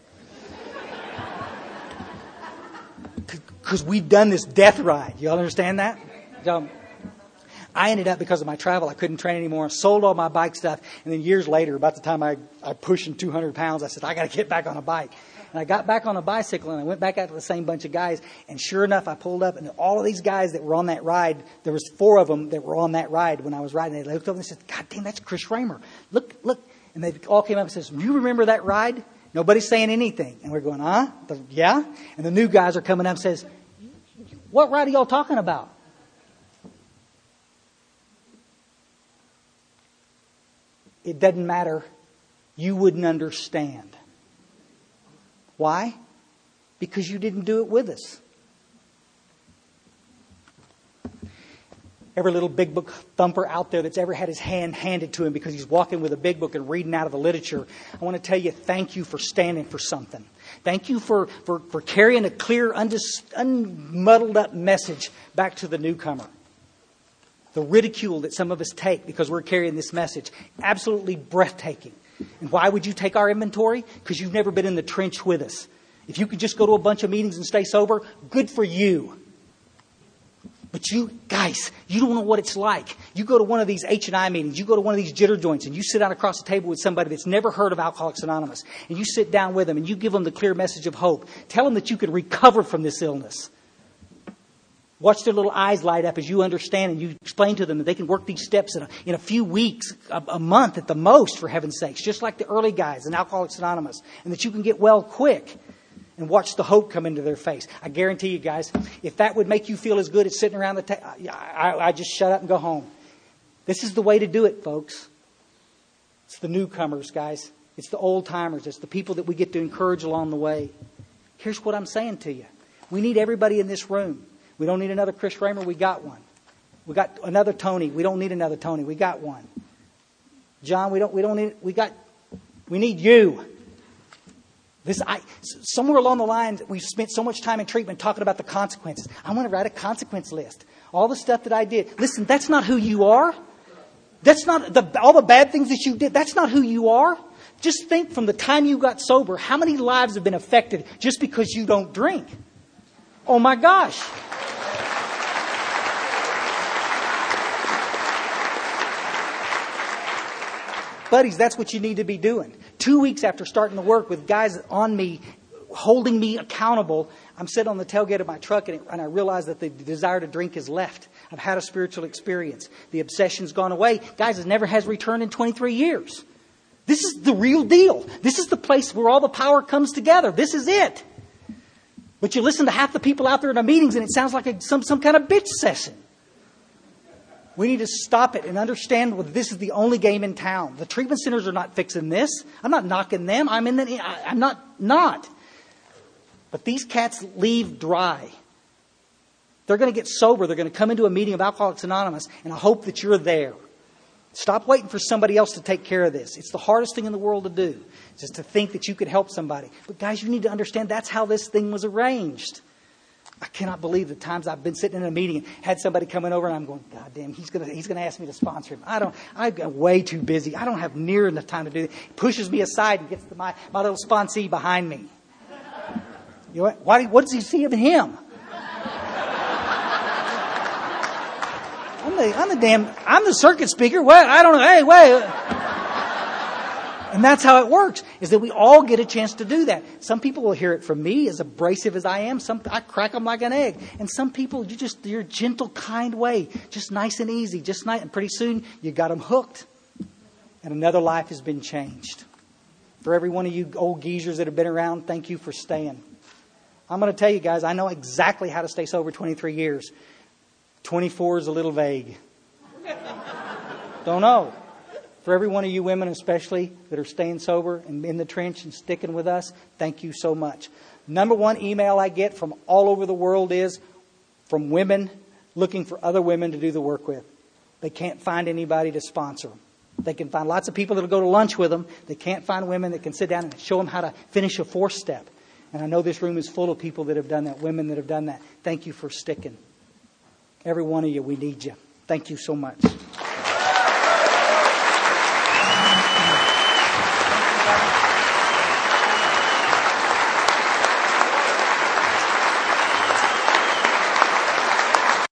Because we'd done this death ride. You all understand that? So I ended up, because of my travel, I couldn't train anymore. Sold all my bike stuff. And then years later, about the time I, I pushing two hundred pounds, I said, I got to get back on a bike. And I got back on a bicycle, and I went back out to the same bunch of guys. And sure enough, I pulled up, and all of these guys that were on that ride, there was four of them that were on that ride when I was riding. They looked over and said, God damn, that's Chris Raymer. Look, look. And they all came up and says, you remember that ride? Nobody's saying anything. And we're going, huh? The, yeah? And the new guys are coming up and says, what ride are y'all talking about? It doesn't matter. You wouldn't understand. Why? Because you didn't do it with us. Every little big book thumper out there that's ever had his hand handed to him because he's walking with a big book and reading out of the literature, I want to tell you, thank you for standing for something. Thank you for, for, for carrying a clear, undis, unmuddled up message back to the newcomer. The ridicule that some of us take because we're carrying this message, absolutely breathtaking. And why would you take our inventory? Because you've never been in the trench with us. If you could just go to a bunch of meetings and stay sober, good for you. But you, guys, you don't know what it's like. You go to one of these H and I meetings, you go to one of these jitter joints, and you sit down across the table with somebody that's never heard of Alcoholics Anonymous. And you sit down with them, and you give them the clear message of hope. Tell them that you can recover from this illness. Watch their little eyes light up as you understand and you explain to them that they can work these steps in a, in a few weeks, a, a month at the most, for heaven's sakes, just like the early guys in Alcoholics Anonymous, and that you can get well quick. And watch the hope come into their face. I guarantee you guys, if that would make you feel as good as sitting around the table, I, I just shut up and go home. This is the way to do it, folks. It's the newcomers, guys. It's the old timers. It's the people that we get to encourage along the way. Here's what I'm saying to you. We need everybody in this room. We don't need another Chris Raymer. We got one. We got another Tony. We don't need another Tony. We got one. John, we don't. We don't need. We got. We need you. This, I, somewhere along the line, we've spent so much time in treatment talking about the consequences. I want to write a consequence list. All the stuff that I did. Listen, that's not who you are. That's not the, all the bad things that you did. That's not who you are. Just think from the time you got sober, how many lives have been affected just because you don't drink? Oh my gosh. Buddies, that's what you need to be doing. Two weeks after starting to work with guys on me, holding me accountable, I'm sitting on the tailgate of my truck and, it, and I realize that the desire to drink has left. I've had a spiritual experience. The obsession's gone away. Guys, it never has returned in twenty-three years. This is the real deal. This is the place where all the power comes together. This is it. But you listen to half the people out there in the meetings and it sounds like a, some, some kind of bitch session. We need to stop it and understand that this is the only game in town. The treatment centers are not fixing this. I'm not knocking them. I'm in the, I'm not, not. But these cats leave dry. They're going to get sober. They're going to come into a meeting of Alcoholics Anonymous, and I hope that you're there. Stop waiting for somebody else to take care of this. It's the hardest thing in the world to do, just to think that you could help somebody. But guys, you need to understand that's how this thing was arranged. I cannot believe the times I've been sitting in a meeting and had somebody coming over and I'm going, God damn, he's going to he's going to ask me to sponsor him. I don't, I'm way too busy. I don't have near enough time to do it. He pushes me aside and gets to my, my little sponsee behind me. You know what? Why, what does he see of him? I'm the, I'm the damn, I'm the circuit speaker. What? I don't know. Hey, wait. And that's how it works, is that we all get a chance to do that. Some people will hear it from me, as abrasive as I am. Some I crack them like an egg. And some people, you just, your gentle, kind way, just nice and easy, just nice. And pretty soon, you got them hooked. And another life has been changed. For every one of you old geezers that have been around, thank you for staying. I'm going to tell you guys, I know exactly how to stay sober twenty-three years. twenty-four is a little vague. Don't know. For every one of you women especially that are staying sober and in the trench and sticking with us, thank you so much. Number one email I get from all over the world is from women looking for other women to do the work with. They can't find anybody to sponsor them. They can find lots of people that will go to lunch with them. They can't find women that can sit down and show them how to finish a fourth step. And I know this room is full of people that have done that, women that have done that. Thank you for sticking. Every one of you, we need you. Thank you so much.